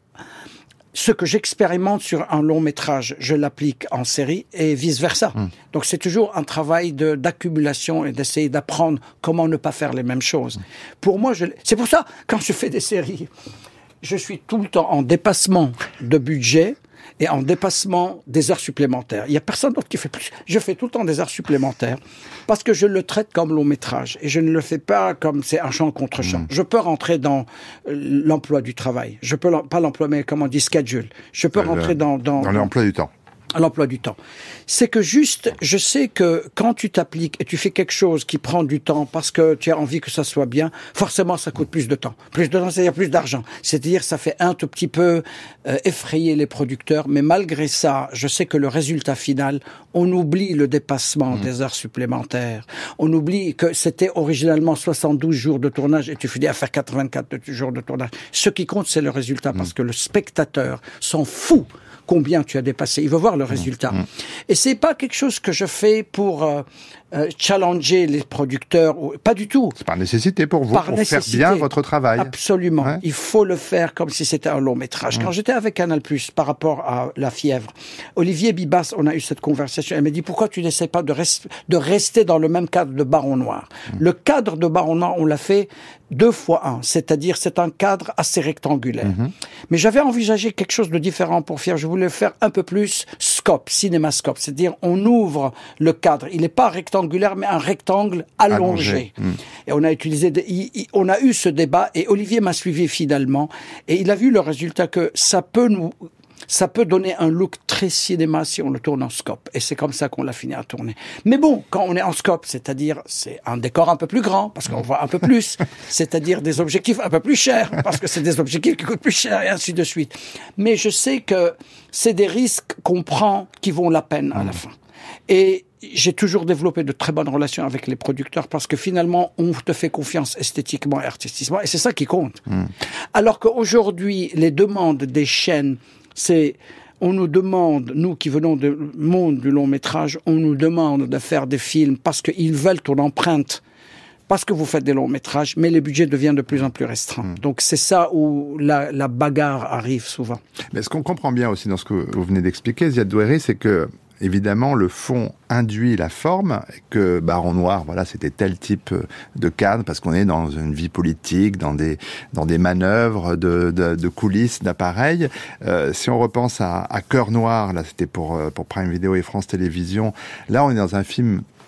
ce que j'expérimente sur un long métrage, je l'applique en série et vice-versa. Mmh. Donc c'est toujours un travail de, d'accumulation et d'essayer d'apprendre comment ne pas faire les mêmes choses. Mmh. Pour moi, je, c'est pour ça, quand je fais des séries, je suis tout le temps en dépassement de budget et en dépassement des heures supplémentaires. Il n'y a personne d'autre qui fait plus. Je fais tout le temps des heures supplémentaires parce que je le traite comme long métrage et je ne le fais pas comme c'est un champ contre champ. Mmh. Je peux rentrer dans l'emploi du travail. Je peux pas l'emploi, mais comment on dit schedule. Je peux euh, rentrer dans... Dans, dans l'emploi du temps. À l'emploi du temps. C'est que juste, je sais que quand tu t'appliques et tu fais quelque chose qui prend du temps parce que tu as envie que ça soit bien, forcément ça coûte plus de temps. Plus de temps, c'est-à-dire plus d'argent. C'est-à-dire ça fait un tout petit peu euh, effrayer les producteurs, mais malgré ça, je sais que le résultat final, on oublie le dépassement mmh. des heures supplémentaires. On oublie que c'était originalement soixante-douze jours de tournage et tu finis à faire quatre-vingt-quatre jours de tournage. Ce qui compte, c'est le résultat mmh. parce que le spectateur s'en fout combien tu as dépassé. Il veut voir le résultat. Mmh. Et c'est pas quelque chose que je fais pour euh, euh, challenger les producteurs. Ou, pas du tout. C'est par nécessité pour vous, par pour nécessité. Faire bien votre travail. Absolument. Ouais. Il faut le faire comme si c'était un long métrage. Mmh. Quand j'étais avec Canal+, par rapport à La Fièvre, Olivier Bibas, on a eu cette conversation. Elle m'a dit, pourquoi tu n'essaies pas de, rest- de rester dans le même cadre de Baron Noir? Mmh. Le cadre de Baron Noir, on l'a fait deux fois un. C'est-à-dire, c'est un cadre assez rectangulaire. Mmh. Mais j'avais envisagé quelque chose de différent pour faire. Je voulais faire un peu plus scope, cinémascope. C'est-à-dire, on ouvre le cadre. Il n'est pas rectangulaire, mais un rectangle allongé. allongé. Mmh. Et on a utilisé, des, il, il, on a eu ce débat et Olivier m'a suivi fidèlement. Et il a vu le résultat que ça peut nous, ça peut donner un look très cinéma si on le tourne en scope. Et c'est comme ça qu'on l'a fini à tourner. Mais bon, quand on est en scope, c'est-à-dire, c'est un décor un peu plus grand, parce qu'on voit un peu plus. C'est-à-dire des objectifs un peu plus chers, parce que c'est des objectifs qui coûtent plus cher, et ainsi de suite. Mais je sais que c'est des risques qu'on prend qui vaut la peine à la fin. Et j'ai toujours développé de très bonnes relations avec les producteurs parce que finalement, on te fait confiance esthétiquement et artistiquement, et c'est ça qui compte. Mmh. Alors qu'aujourd'hui, les demandes des chaînes, c'est, on nous demande, nous qui venons du monde du long métrage, on nous demande de faire des films parce qu'ils veulent ton empreinte, parce que vous faites des longs métrages, mais les budgets deviennent de plus en plus restreints. Mmh. Donc c'est ça où la, la bagarre arrive souvent. Mais ce qu'on comprend bien aussi dans ce que vous venez d'expliquer, Ziad Doueiri, c'est que évidemment, le fond induit la forme, que Baron Noir, voilà, c'était tel type de cadre, parce qu'on est dans une vie politique, dans des, dans des manœuvres de, de, de coulisses, d'appareils. Euh, si on repense à, à Cœur Noir, là, c'était pour, pour Prime Video et France Télévisions, là, on est dans un film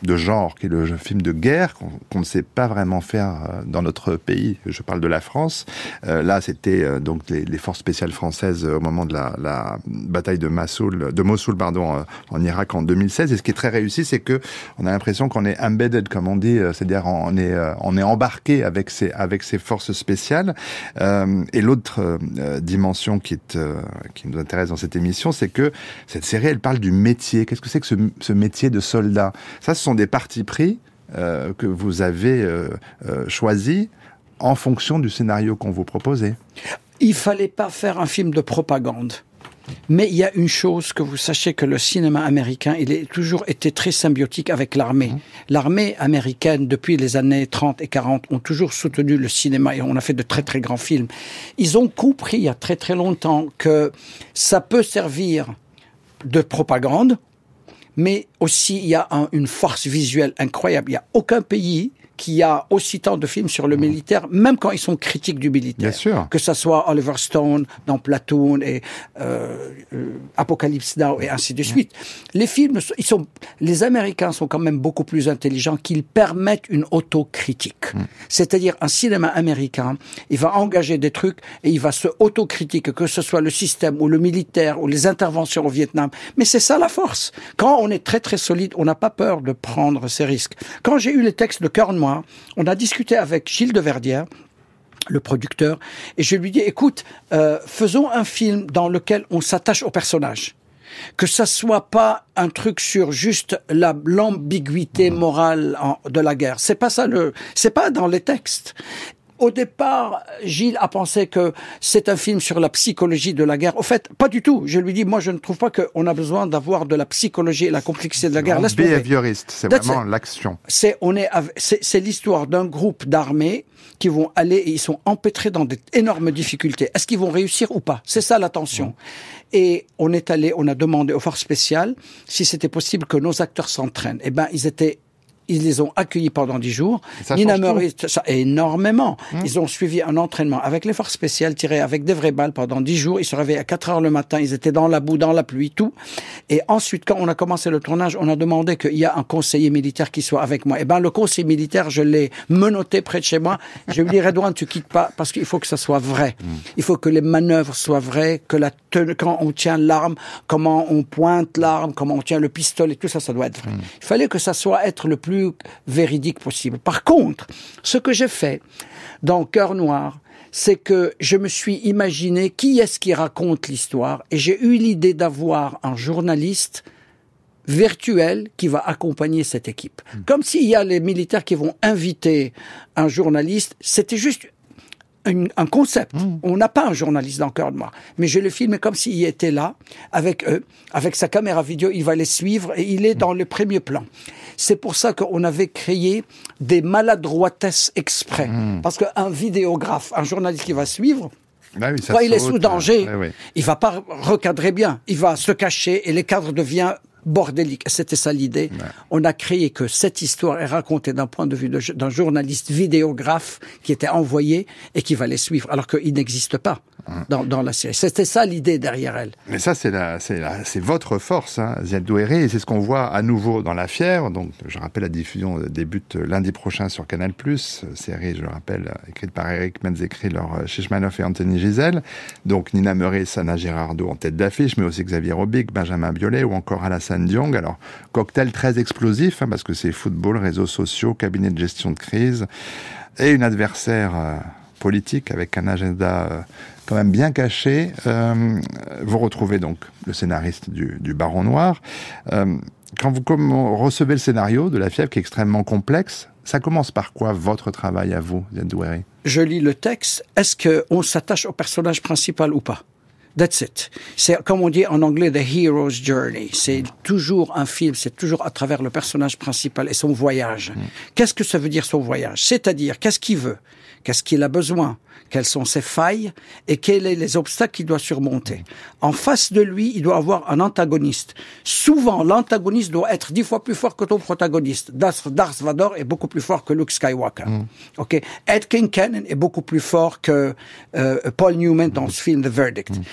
de genre, qui est le film de guerre, qu'on, qu'on ne sait pas vraiment faire dans notre pays. Je parle de la France. Euh, là, c'était euh, donc les, les forces spéciales françaises au moment de la, la bataille de Mossoul, de Mossoul, pardon, euh, en Irak en deux mille seize. Et ce qui est très réussi, c'est que on a l'impression qu'on est embedded, comme on dit, euh, c'est-à-dire on est euh, on est embarqué avec ces avec ces forces spéciales. Euh, et l'autre euh, dimension qui est euh, qui nous intéresse dans cette émission, c'est que cette série, elle parle du métier. Qu'est-ce que c'est que ce, ce métier de soldat ? Ça, ce sont des partis pris euh, que vous avez euh, euh, choisis en fonction du scénario qu'on vous proposait. Il fallait pas faire un film de propagande. Mais il y a une chose que vous sachez, que le cinéma américain, il a toujours été très symbiotique avec l'armée. Mmh. L'armée américaine, depuis les années trente et quarante, ont toujours soutenu le cinéma et on a fait de très très grands films. Ils ont compris il y a très très longtemps que ça peut servir de propagande, mais aussi il y a un, une force visuelle incroyable. Il n'y a aucun pays qui a aussi tant de films sur le militaire, même quand ils sont critiques du militaire. Bien sûr. Que ça soit Oliver Stone dans Platoon et euh, euh, Apocalypse Now et ainsi de suite. Les films, ils sont, les Américains sont quand même beaucoup plus intelligents qu'ils permettent une autocritique. Mm. C'est-à-dire un cinéma américain, il va engager des trucs et il va se autocritiquer, que ce soit le système ou le militaire ou les interventions au Vietnam. Mais c'est ça la force. Quand on est très très solide, on n'a pas peur de prendre ces risques. Quand j'ai eu les textes de Cœur Noir, on a discuté avec Gilles Deverdière, le producteur, et je lui dis, écoute, euh, faisons un film dans lequel on s'attache au personnage. Que ça soit pas un truc sur juste la, l'ambiguïté morale en, de la guerre. C'est pas ça le, c'est pas dans les textes. Au départ, Gilles a pensé que c'est un film sur la psychologie de la guerre. Au fait, pas du tout. Je lui dis, moi, je ne trouve pas qu'on a besoin d'avoir de la psychologie et la complexité de la guerre. C'est behavioriste, c'est That's vraiment it. L'action. C'est, on est, c'est, c'est l'histoire d'un groupe d'armées qui vont aller et ils sont empêtrés dans d'énormes difficultés. Est-ce qu'ils vont réussir ou pas ? C'est ça la tension. Mmh. Et on est allé, on a demandé aux forces spéciales si c'était possible que nos acteurs s'entraînent. Eh ben, ils étaient Ils les ont accueillis pendant dix jours. Nina Murray, ça, énormément. Mmh. Ils ont suivi un entraînement avec les forces spéciales, tiré avec des vraies balles pendant dix jours. Ils se réveillaient à quatre heures le matin. Ils étaient dans la boue, dans la pluie, tout. Et ensuite, quand on a commencé le tournage, on a demandé qu'il y a un conseiller militaire qui soit avec moi. Et ben, le conseiller militaire, je l'ai menotté près de chez moi. Je lui ai dit, Redouane, tu quittes pas, parce qu'il faut que ça soit vrai. Mmh. Il faut que les manœuvres soient vraies, que la tenue, quand on tient l'arme, comment on pointe l'arme, comment on tient le pistolet, tout ça, ça doit être vrai. Mmh. Il fallait que ça soit être le plus véridique possible. Par contre, ce que j'ai fait dans Cœur Noir, c'est que je me suis imaginé qui est-ce qui raconte l'histoire et j'ai eu l'idée d'avoir un journaliste virtuel qui va accompagner cette équipe. Mmh. Comme s'il y a les militaires qui vont inviter un journaliste, c'était juste Un, un concept. Mmh. On n'a pas un journaliste dans Cœur Noir. Mais je le filme comme s'il était là, avec eux, avec sa caméra vidéo, il va les suivre et il est mmh. dans le premier plan. C'est pour ça qu'on avait créé des maladroitesses exprès. Mmh. Parce qu'un vidéographe, un journaliste qui va suivre, bah oui, quand il est sous danger, bah oui. il va pas recadrer bien. Il va se cacher et le cadre devient bordélique. C'était ça l'idée. Ouais. On a créé que cette histoire est racontée d'un point de vue de, d'un journaliste vidéographe qui était envoyé et qui va les suivre, alors qu'il n'existe pas hum. dans, dans la série. C'était ça l'idée derrière elle. Mais ça, c'est, la, c'est, la, c'est votre force, hein, Ziad Doueiri, et c'est ce qu'on voit à nouveau dans La Fièvre. Donc, je rappelle, la diffusion débute lundi prochain sur Canal plus, série, je le rappelle, écrite par Eric Benzekri, Laure Shishmanov et Anthony Giselle. Donc, Nina Murray, Sana Girardot en tête d'affiche, mais aussi Xavier Robic, Benjamin Biolay ou encore Alassane Diong. Alors, cocktail très explosif, hein, parce que c'est football, réseaux sociaux, cabinet de gestion de crise, et une adversaire euh, politique avec un agenda euh, quand même bien caché. Euh, vous retrouvez donc le scénariste du, du Baron Noir. Euh, quand vous comme, recevez le scénario de La Fièvre, qui est extrêmement complexe, ça commence par quoi, votre travail à vous, Ziad Doueiri ? Je lis le texte. Est-ce qu'on s'attache au personnage principal ou pas ? That's it. C'est, comme on dit en anglais, the hero's journey. C'est toujours un film, c'est toujours à travers le personnage principal et son voyage. Mmh. Qu'est-ce que ça veut dire, son voyage ? C'est-à-dire, qu'est-ce qu'il veut ? Qu'est-ce qu'il a besoin ? Quelles sont ses failles et quels sont les obstacles qu'il doit surmonter. En face de lui, il doit avoir un antagoniste. Souvent, l'antagoniste doit être dix fois plus fort que ton protagoniste. Darth Vader est beaucoup plus fort que Luke Skywalker. Mm. Okay? Ed King Cannon est beaucoup plus fort que euh, Paul Newman dans mm. ce film The Verdict. Mm.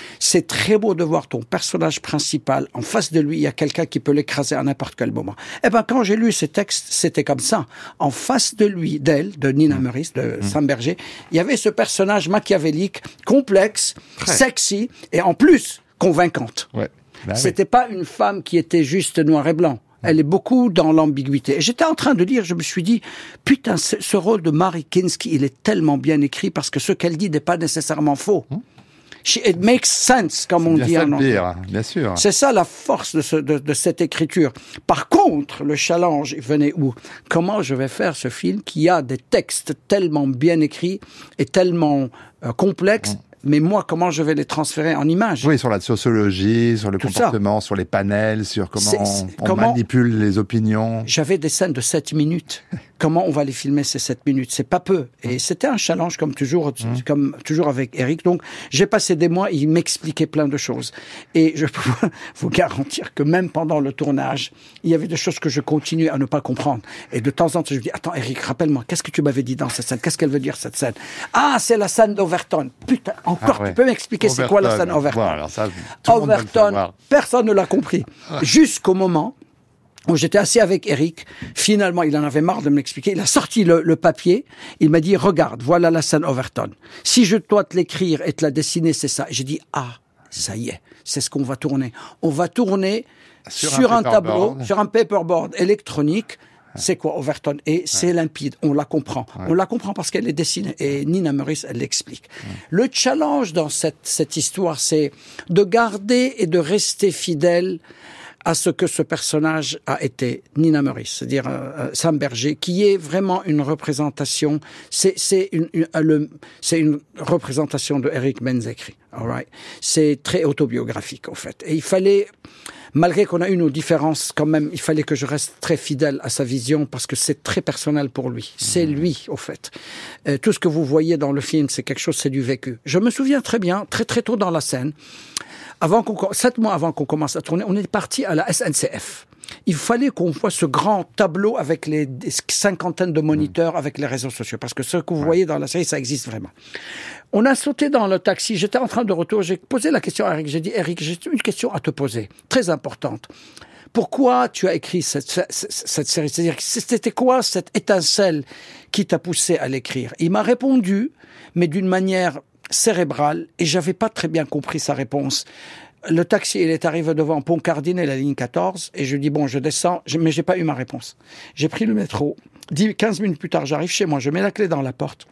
c'est très beau de voir ton personnage principal, en face de lui, il y a quelqu'un qui peut l'écraser à n'importe quel moment. Eh ben, quand j'ai lu ces textes, c'était comme ça. En face de lui, d'elle, de Nina mmh. Meurice, de mmh. Sam Berger, il y avait ce personnage machiavélique, complexe, très. sexy, et en plus, convaincante. Ouais. Bah, c'était oui. pas une femme qui était juste noir et blanc. Elle est beaucoup dans l'ambiguïté. Et j'étais en train de lire, je me suis dit, putain, ce, ce rôle de Mary Kinski, il est tellement bien écrit parce que ce qu'elle dit n'est pas nécessairement faux. Mmh. She, it makes sense, comme on dit en anglais. Bien sûr. C'est ça la force de, ce, de, de cette écriture. Par contre, le challenge, il venait où? Comment je vais faire ce film qui a des textes tellement bien écrits et tellement euh, complexes, mmh. mais moi, comment je vais les transférer en images? Oui, sur la sociologie, sur le Tout comportement, ça. sur les panels, sur comment c'est, c'est, on, on comment manipule les opinions. J'avais des scènes de sept minutes. Comment on va les filmer ces sept minutes? C'est pas peu. Et c'était un challenge comme toujours, mmh. comme toujours avec Eric. Donc, j'ai passé des mois, il m'expliquait plein de choses. Et je peux vous garantir que même pendant le tournage, il y avait des choses que je continuais à ne pas comprendre. Et de temps en temps, je me dis, attends, Eric, rappelle-moi, qu'est-ce que tu m'avais dit dans cette scène? Qu'est-ce qu'elle veut dire, cette scène? Ah, c'est la scène d'Overton. Putain, encore, ah ouais. tu peux m'expliquer Overton. C'est quoi la scène Overton? Bon, alors ça, Overton, personne ne l'a compris. Ouais. Jusqu'au moment où j'étais assis avec Eric, finalement, il en avait marre de m'expliquer. Il a sorti le, le papier. Il m'a dit, regarde, voilà la scène Overton. Si je dois te l'écrire et te la dessiner, c'est ça. J'ai dit, ah, ça y est, c'est ce qu'on va tourner. On va tourner sur, sur un, un tableau, sur un paperboard électronique. C'est quoi Overton? Et ouais. c'est limpide, on la comprend. Ouais. On la comprend parce qu'elle est dessinée. Et Nina Meurice, elle l'explique. Ouais. Le challenge dans cette, cette histoire, c'est de garder et de rester fidèle à ce que ce personnage a été, Nina Meurice, c'est-à-dire euh, Sam Berger, qui est vraiment une représentation, c'est, c'est, une, une, le, c'est une représentation de Eric Benzekri. All right? C'est très autobiographique, en fait. Et il fallait... Malgré qu'on a eu nos différences, quand même, il fallait que je reste très fidèle à sa vision parce que c'est très personnel pour lui. C'est lui, au fait. Euh, tout ce que vous voyez dans le film, c'est quelque chose, c'est du vécu. Je me souviens très bien, très très tôt dans la scène, avant qu'on, sept mois avant qu'on commence à tourner, on est parti à la S N C F. Il fallait qu'on voit ce grand tableau avec les cinquantaines de moniteurs, avec les réseaux sociaux. Parce que ce que vous voyez dans la série, ça existe vraiment. On a sauté dans le taxi. J'étais en train de retour. J'ai posé la question à Eric. J'ai dit, Eric, j'ai une question à te poser. Très importante. Pourquoi tu as écrit cette, cette, cette série? C'est-à-dire, c'était quoi cette étincelle qui t'a poussé à l'écrire? Il m'a répondu, mais d'une manière cérébrale. Et j'avais pas très bien compris sa réponse. Le taxi, il est arrivé devant Pont-Cardine, la ligne quatorze, et je dis, bon, je descends, mais j'ai pas eu ma réponse. J'ai pris le métro. dix, quinze minutes plus tard, j'arrive chez moi, je mets la clé dans la porte.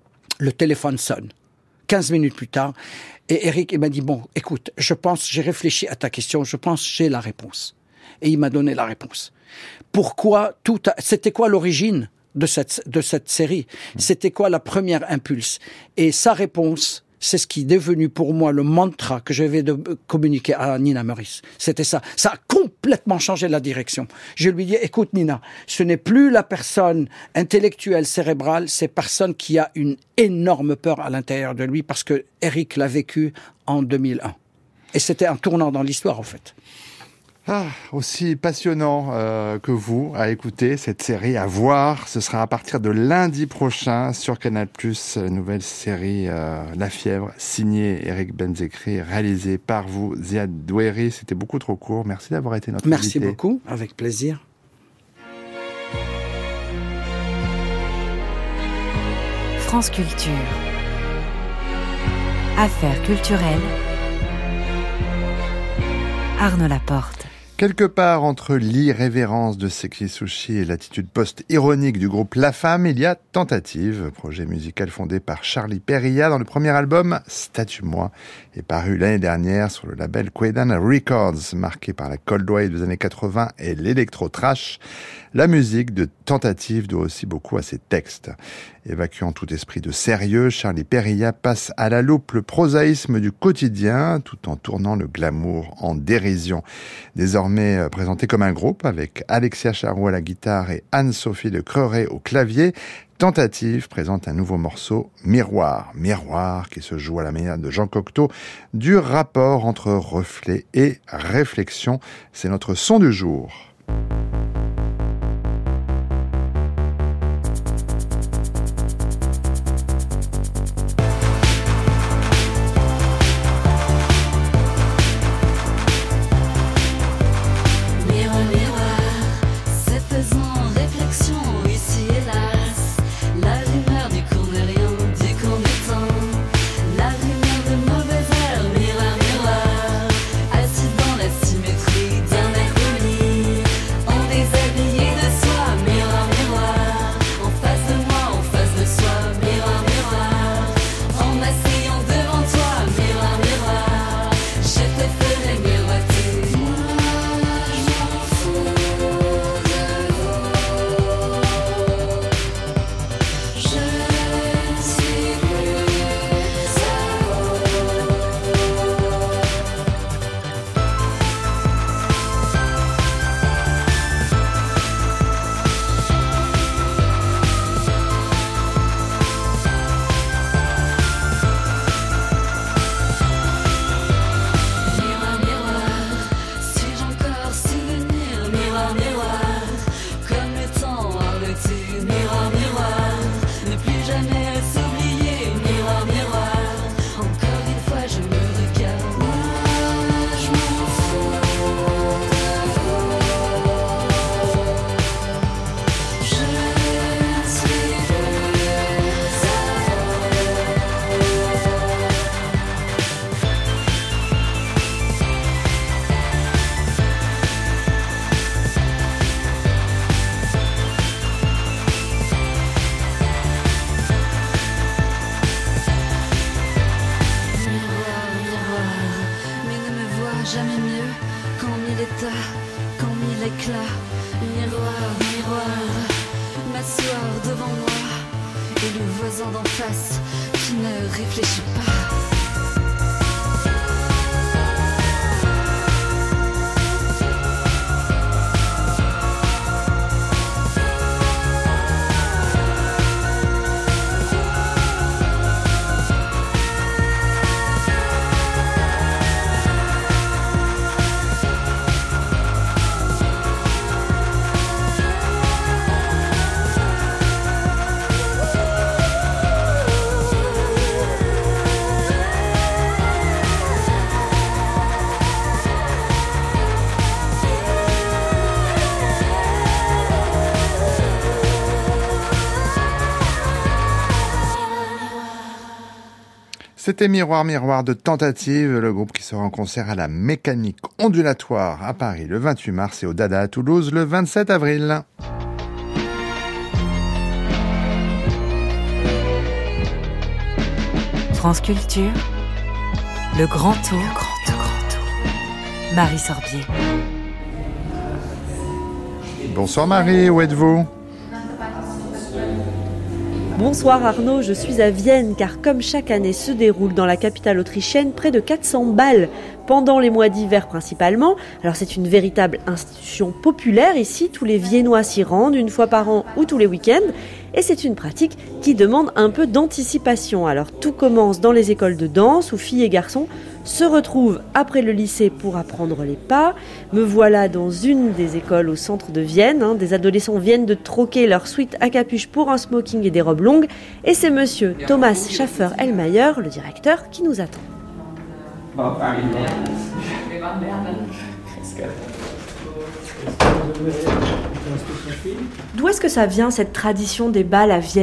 Le téléphone sonne. quinze minutes plus tard, et Eric, il m'a dit, bon, écoute, je pense, j'ai réfléchi à ta question, je pense, j'ai la réponse. Et il m'a donné la réponse. Pourquoi tout a... C'était quoi l'origine de cette, de cette série? C'était quoi la première impulse? Et sa réponse... c'est ce qui est devenu pour moi le mantra que je vais de communiquer à Nina Meurice. C'était ça. Ça a complètement changé la direction. Je lui dis, écoute Nina, ce n'est plus la personne intellectuelle, cérébrale, c'est personne qui a une énorme peur à l'intérieur de lui parce que Eric l'a vécu en deux mille un. Et c'était un tournant dans l'histoire, en fait. Ah, aussi passionnant euh, que vous à écouter cette série, à voir. Ce sera à partir de lundi prochain sur Canal plus, la nouvelle série euh, La Fièvre, signée Eric Benzekri, réalisée par vous, Ziad Doueri. C'était beaucoup trop court. Merci d'avoir été notre Merci invité. Merci beaucoup, avec plaisir. France Culture. Affaires culturelles. Arnaud Laporte. Quelque part entre l'irrévérence de Seki Sushi et l'attitude post-ironique du groupe La Femme, il y a Tentative, projet musical fondé par Charlie Perilla dans le premier album Statue-moi, et paru l'année dernière sur le label Quedan Records, marqué par la cold wave des années quatre-vingts et l'électro-trash. La musique de Tentative doit aussi beaucoup à ses textes. Évacuant tout esprit de sérieux, Charlie Perilla passe à la loupe le prosaïsme du quotidien tout en tournant le glamour en dérision. Désormais présenté comme un groupe avec Alexia Charroux à la guitare et Anne-Sophie de Creuret au clavier, Tentative présente un nouveau morceau, Miroir. Miroir qui se joue à la manière de Jean Cocteau du rapport entre reflet et réflexion. C'est notre son du jour. l'éclat. Miroir, miroir, m'asseoir devant moi. Et le voisin d'en face qui ne réfléchit pas. C'était Miroir, Miroir de Tentative, le groupe qui sera en concert à la Mécanique Ondulatoire à Paris le vingt-huit mars et au Dada à Toulouse le vingt-sept avril. France Culture, le grand tour, le grand tour, grand tour. Marie Sorbier. Bonsoir Marie, où êtes-vous ? Bonsoir Arnaud, je suis à Vienne car comme chaque année se déroule dans la capitale autrichienne près de quatre cents bals pendant les mois d'hiver principalement. Alors c'est une véritable institution populaire ici, tous les Viennois s'y rendent une fois par an ou tous les week-ends et c'est une pratique qui demande un peu d'anticipation. Alors tout commence dans les écoles de danse où filles et garçons se retrouvent après le lycée pour apprendre les pas. Me voilà dans une des écoles au centre de Vienne. Hein. Des adolescents viennent de troquer leur sweat à capuche pour un smoking et des robes longues. Et c'est monsieur Thomas Schaffer-Ellmayer, le directeur, qui nous attend. D'où est-ce que ça vient, cette tradition des bals à Vienne ?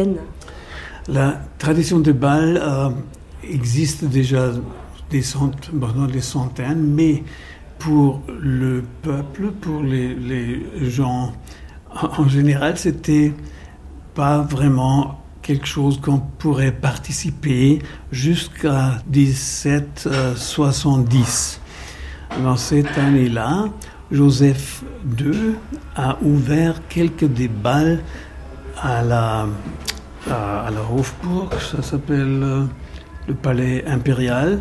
La tradition des bals euh, existe déjà des, cent... bon, des centaines, mais pour le peuple, pour les, les gens en général, c'était pas vraiment quelque chose qu'on pourrait participer jusqu'à dix-sept soixante-dix. Dans cette année-là, Joseph deux a ouvert quelques des bals à la, à, à la Hofburg, ça s'appelle euh, le palais impérial,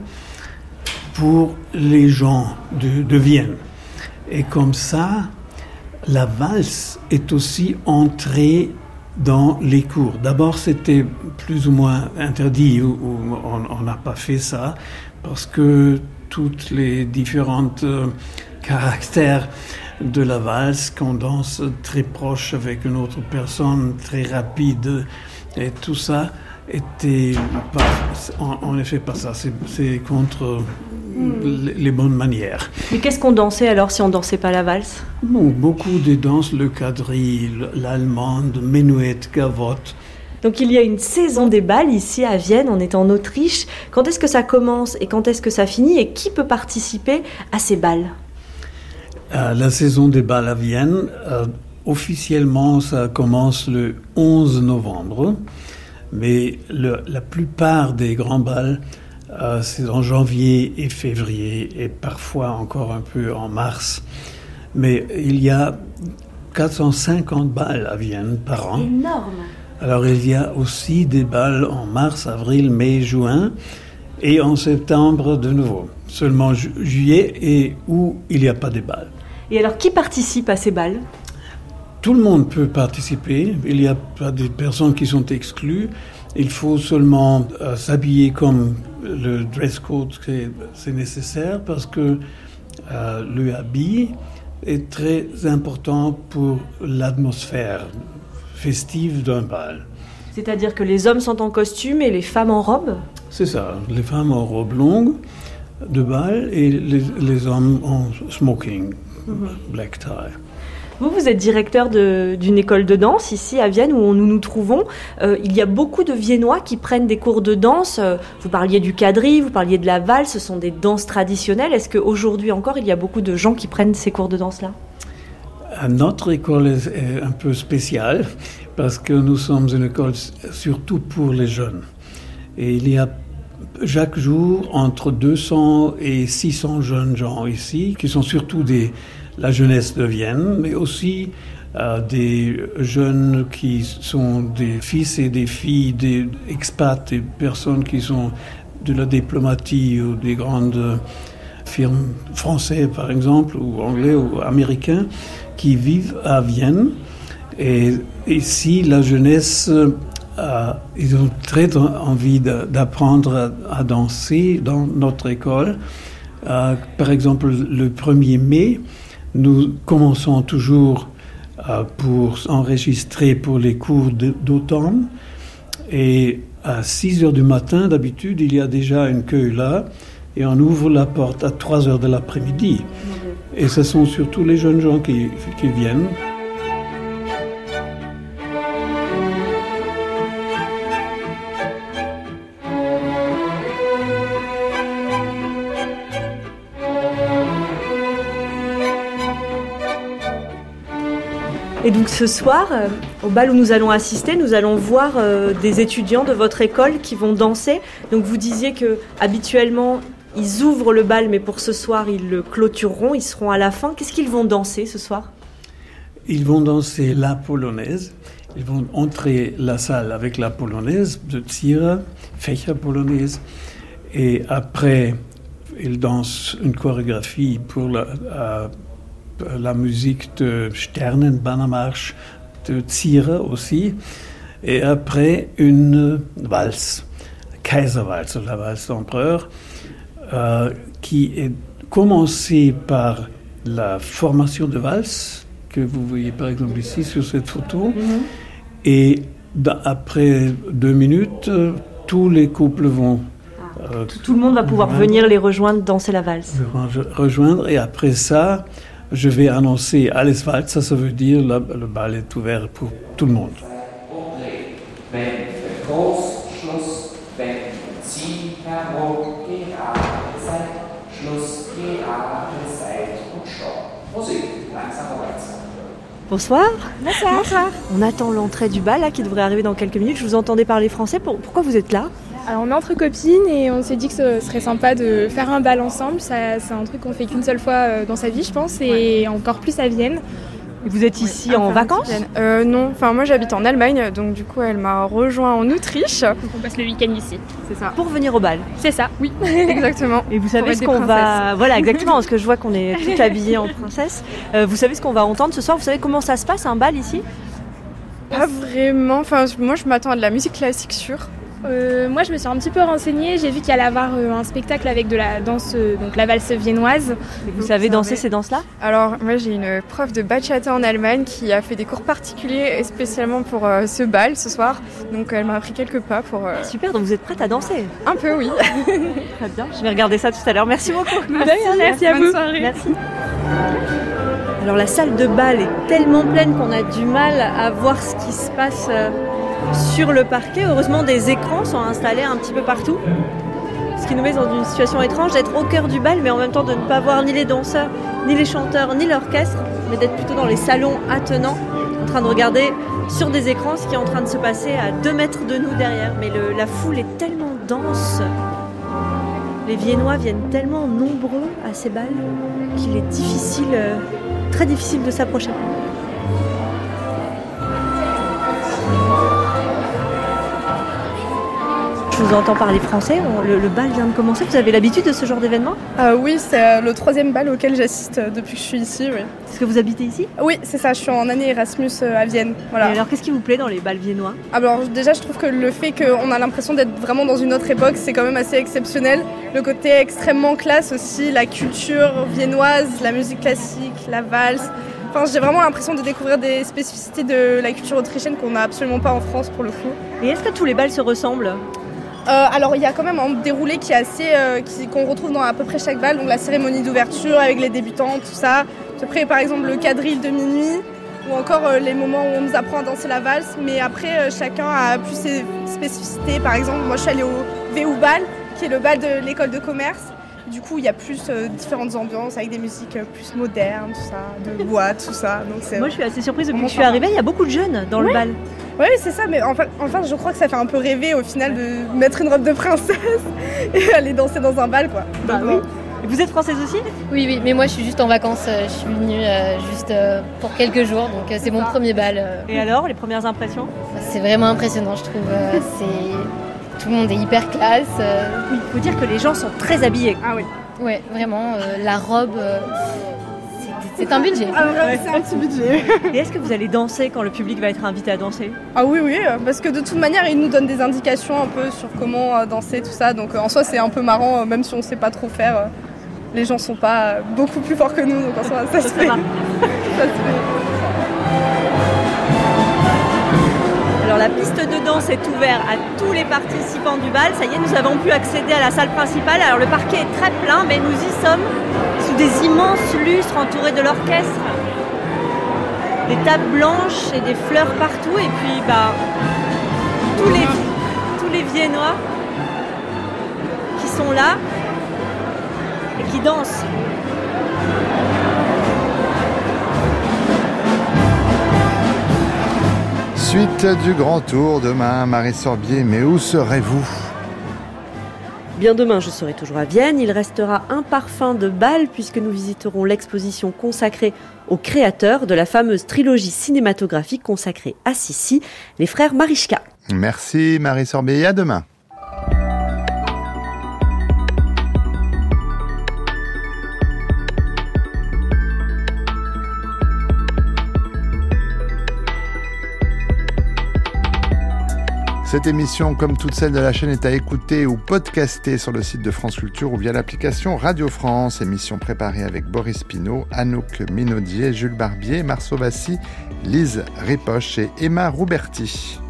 pour les gens de, de Vienne. Et comme ça, la valse est aussi entrée dans les cours. D'abord, c'était plus ou moins interdit, ou, ou on n'a pas fait ça, parce que toutes les différentes euh, caractères de la valse, qu'on danse très proche avec une autre personne, très rapide, et tout ça était pas, en, en effet pas ça, c'est, c'est contre mmh. les, les bonnes manières. Mais qu'est-ce qu'on dansait alors si on dansait pas la valse ? Bon, beaucoup de danses, le quadrille, l'allemande, menuet, gavotte. Donc il y a une saison des bals ici à Vienne, on est en Autriche. Quand est-ce que ça commence et quand est-ce que ça finit et qui peut participer à ces bals ? euh, La saison des bals à Vienne, euh, officiellement ça commence le onze novembre. Mais le, la plupart des grands bals, euh, c'est en janvier et février, et parfois encore un peu en mars. Mais il y a quatre cent cinquante bals à Vienne par an. Énorme. Alors il y a aussi des bals en mars, avril, mai, juin, et en septembre de nouveau. Seulement ju- juillet et où il n'y a pas de bals. Et alors qui participe à ces bals ? Tout le monde peut participer, il n'y a pas de personnes qui sont exclues, il faut seulement euh, s'habiller comme le dress code, c'est, c'est nécessaire parce que euh, le habit est très important pour l'atmosphère festive d'un bal. C'est-à-dire que les hommes sont en costume et les femmes en robe ? C'est ça, les femmes en robe longue de bal et les, les hommes en smoking, mm-hmm. black tie. Vous, vous êtes directeur de, d'une école de danse ici à Vienne où nous nous trouvons. Euh, il y a beaucoup de Viennois qui prennent des cours de danse. Euh, vous parliez du quadrille, vous parliez de la valse, ce sont des danses traditionnelles. Est-ce qu'aujourd'hui encore, il y a beaucoup de gens qui prennent ces cours de danse-là ? Notre école est un peu spéciale parce que nous sommes une école surtout pour les jeunes. Et il y a chaque jour entre deux cents et six cents jeunes gens ici qui sont surtout des la jeunesse de Vienne, mais aussi euh, des jeunes qui sont des fils et des filles, des expats, des personnes qui sont de la diplomatie ou des grandes firmes françaises, par exemple, ou anglais ou américains, qui vivent à Vienne. Et ici, la jeunesse, euh, ils ont très envie de, d'apprendre à, à danser dans notre école. Euh, par exemple, le premier mai, nous commençons toujours euh, pour enregistrer pour les cours de, d'automne. Et à six heures du matin, d'habitude, il y a déjà une queue là, et on ouvre la porte à trois heures de l'après-midi. Et ce sont surtout les jeunes gens qui, qui viennent. Et donc ce soir, euh, au bal où nous allons assister, nous allons voir euh, des étudiants de votre école qui vont danser. Donc vous disiez que habituellement ils ouvrent le bal, mais pour ce soir ils le clôtureront, ils seront à la fin. Qu'est-ce qu'ils vont danser ce soir ? Ils vont danser la polonaise. Ils vont entrer la salle avec la polonaise de Zierer, Fächerpolonaise, et après ils dansent une chorégraphie pour la euh, la musique de Sternenbannermarsch de Zierer aussi, et après une valse, Kaiservalse, la valse d'empereur, euh, qui est commencée par la formation de valse, que vous voyez par exemple ici sur cette photo, mm-hmm. et après deux minutes, tous les couples vont... Euh, tout, tout le monde va pouvoir rejoindre, venir les rejoindre, danser la valse. Rejoindre, et après ça, je vais annoncer Alles Walzer, ça, ça veut dire le, le bal est ouvert pour tout le monde. Bonsoir. Bonsoir. Bonsoir. On attend l'entrée du bal là, qui devrait arriver dans quelques minutes. Je vous entendais parler français. Pourquoi vous êtes là ? Alors on est entre copines et on s'est dit que ce serait sympa de faire un bal ensemble. Ça, c'est un truc qu'on fait qu'une seule fois dans sa vie, je pense, et ouais. encore plus à Vienne. Et vous êtes ici ouais, en vacances ? euh, Non, enfin moi j'habite en Allemagne, donc du coup elle m'a rejoint en Autriche. Donc on passe le week-end ici, c'est ça. Pour venir au bal ? C'est ça, oui, exactement. Et vous savez ce qu'on va... Voilà, exactement, parce que je vois qu'on est toutes habillées en princesse. Euh, vous savez ce qu'on va entendre ce soir ? Vous savez comment ça se passe, un bal ici ? Pas vraiment, enfin moi je m'attends à de la musique classique sûre. Euh, moi je me suis un petit peu renseignée, j'ai vu qu'il allait y avoir euh, un spectacle avec de la danse, euh, donc la valse viennoise. Et vous donc, savez danser ces danses-là ? Alors moi j'ai une prof de bachata en Allemagne qui a fait des cours particuliers spécialement pour euh, ce bal ce soir, donc elle m'a appris quelques pas pour... Euh... Super, donc vous êtes prête à danser ? Un peu oui. Très bien, je vais regarder ça tout à l'heure, merci beaucoup. Merci, merci, merci à vous. Merci. Alors la salle de bal est tellement pleine qu'on a du mal à voir ce qui se passe euh, sur le parquet. Heureusement, des écrans sont installés un petit peu partout. Ce qui nous met dans une situation étrange d'être au cœur du bal, mais en même temps de ne pas voir ni les danseurs, ni les chanteurs, ni l'orchestre, mais d'être plutôt dans les salons attenants, en train de regarder sur des écrans ce qui est en train de se passer à deux mètres de nous derrière. Mais le, la foule est tellement dense. Les Viennois viennent tellement nombreux à ces bals qu'il est difficile... Euh, très difficile de s'approcher. Je vous entends parler français, le, le bal vient de commencer. Vous avez l'habitude de ce genre d'événement ? euh, Oui, c'est le troisième bal auquel j'assiste depuis que je suis ici. Oui. Est-ce que vous habitez ici ? Oui, c'est ça, je suis en année Erasmus à Vienne. Voilà. Et alors, qu'est-ce qui vous plaît dans les bals viennois ? Alors déjà, je trouve que le fait qu'on a l'impression d'être vraiment dans une autre époque, c'est quand même assez exceptionnel. Le côté extrêmement classe aussi, la culture viennoise, la musique classique, la valse. Enfin, j'ai vraiment l'impression de découvrir des spécificités de la culture autrichienne qu'on n'a absolument pas en France pour le coup. Et est-ce que tous les bals se ressemblent ? Euh, alors il y a quand même un déroulé qui est assez, euh, qui, qu'on retrouve dans à peu près chaque bal, donc la cérémonie d'ouverture avec les débutants, tout ça. Après par exemple le quadrille de minuit ou encore euh, les moments où on nous apprend à danser la valse, mais après euh, chacun a plus ses spécificités. Par exemple moi je suis allée au V U bal, qui est le bal de l'école de commerce. Du coup il y a plus euh, différentes ambiances avec des musiques euh, plus modernes, tout ça, de boîte, tout ça. Donc, c'est, moi je suis assez surprise depuis que je suis arrivée, il y a beaucoup de jeunes dans ouais. le bal. Oui, c'est ça, mais enfin, enfin, je crois que ça fait un peu rêver au final de mettre une robe de princesse et aller danser dans un bal, quoi. Bah donc, oui. bon. Vous êtes française aussi ? Oui, oui, mais moi je suis juste en vacances, je suis venue euh, juste euh, pour quelques jours, donc euh, c'est mon premier bal. Euh. Et alors, les premières impressions ? C'est vraiment impressionnant, je trouve. Euh, c'est... Tout le monde est hyper classe. Euh. Oui, il faut dire que les gens sont très habillés. Ah oui. Ouais, vraiment, euh, la robe, euh, c'est, c'est un budget. Ah ouais, c'est un petit budget. Et est-ce que vous allez danser quand le public va être invité à danser ? Ah oui, oui, parce que de toute manière, ils nous donnent des indications un peu sur comment danser, tout ça. Donc en soi, c'est un peu marrant, même si on ne sait pas trop faire. Les gens sont pas beaucoup plus forts que nous, donc en soi, ça se fait. Ça se fait. Alors la piste de danse est ouverte à tous les participants du bal. Ça y est, nous avons pu accéder à la salle principale. Alors le parquet est très plein, mais nous y sommes sous des immenses lustres entourés de l'orchestre. Des tables blanches et des fleurs partout. Et puis bah, tous les, tous les Viennois qui sont là et qui dansent. Suite du Grand Tour demain, Marie Sorbier, mais où serez-vous ? Bien demain, je serai toujours à Vienne. Il restera un parfum de bal puisque nous visiterons l'exposition consacrée aux créateurs de la fameuse trilogie cinématographique consacrée à Sissi, les frères Marichka. Merci Marie Sorbier, et à demain. Cette émission, comme toutes celles de la chaîne, est à écouter ou podcaster sur le site de France Culture ou via l'application Radio France. Émission préparée avec Boris Pinault, Anouk Minaudier, Jules Barbier, Marceau Bassy, Lise Ripoche et Emma Rouberti.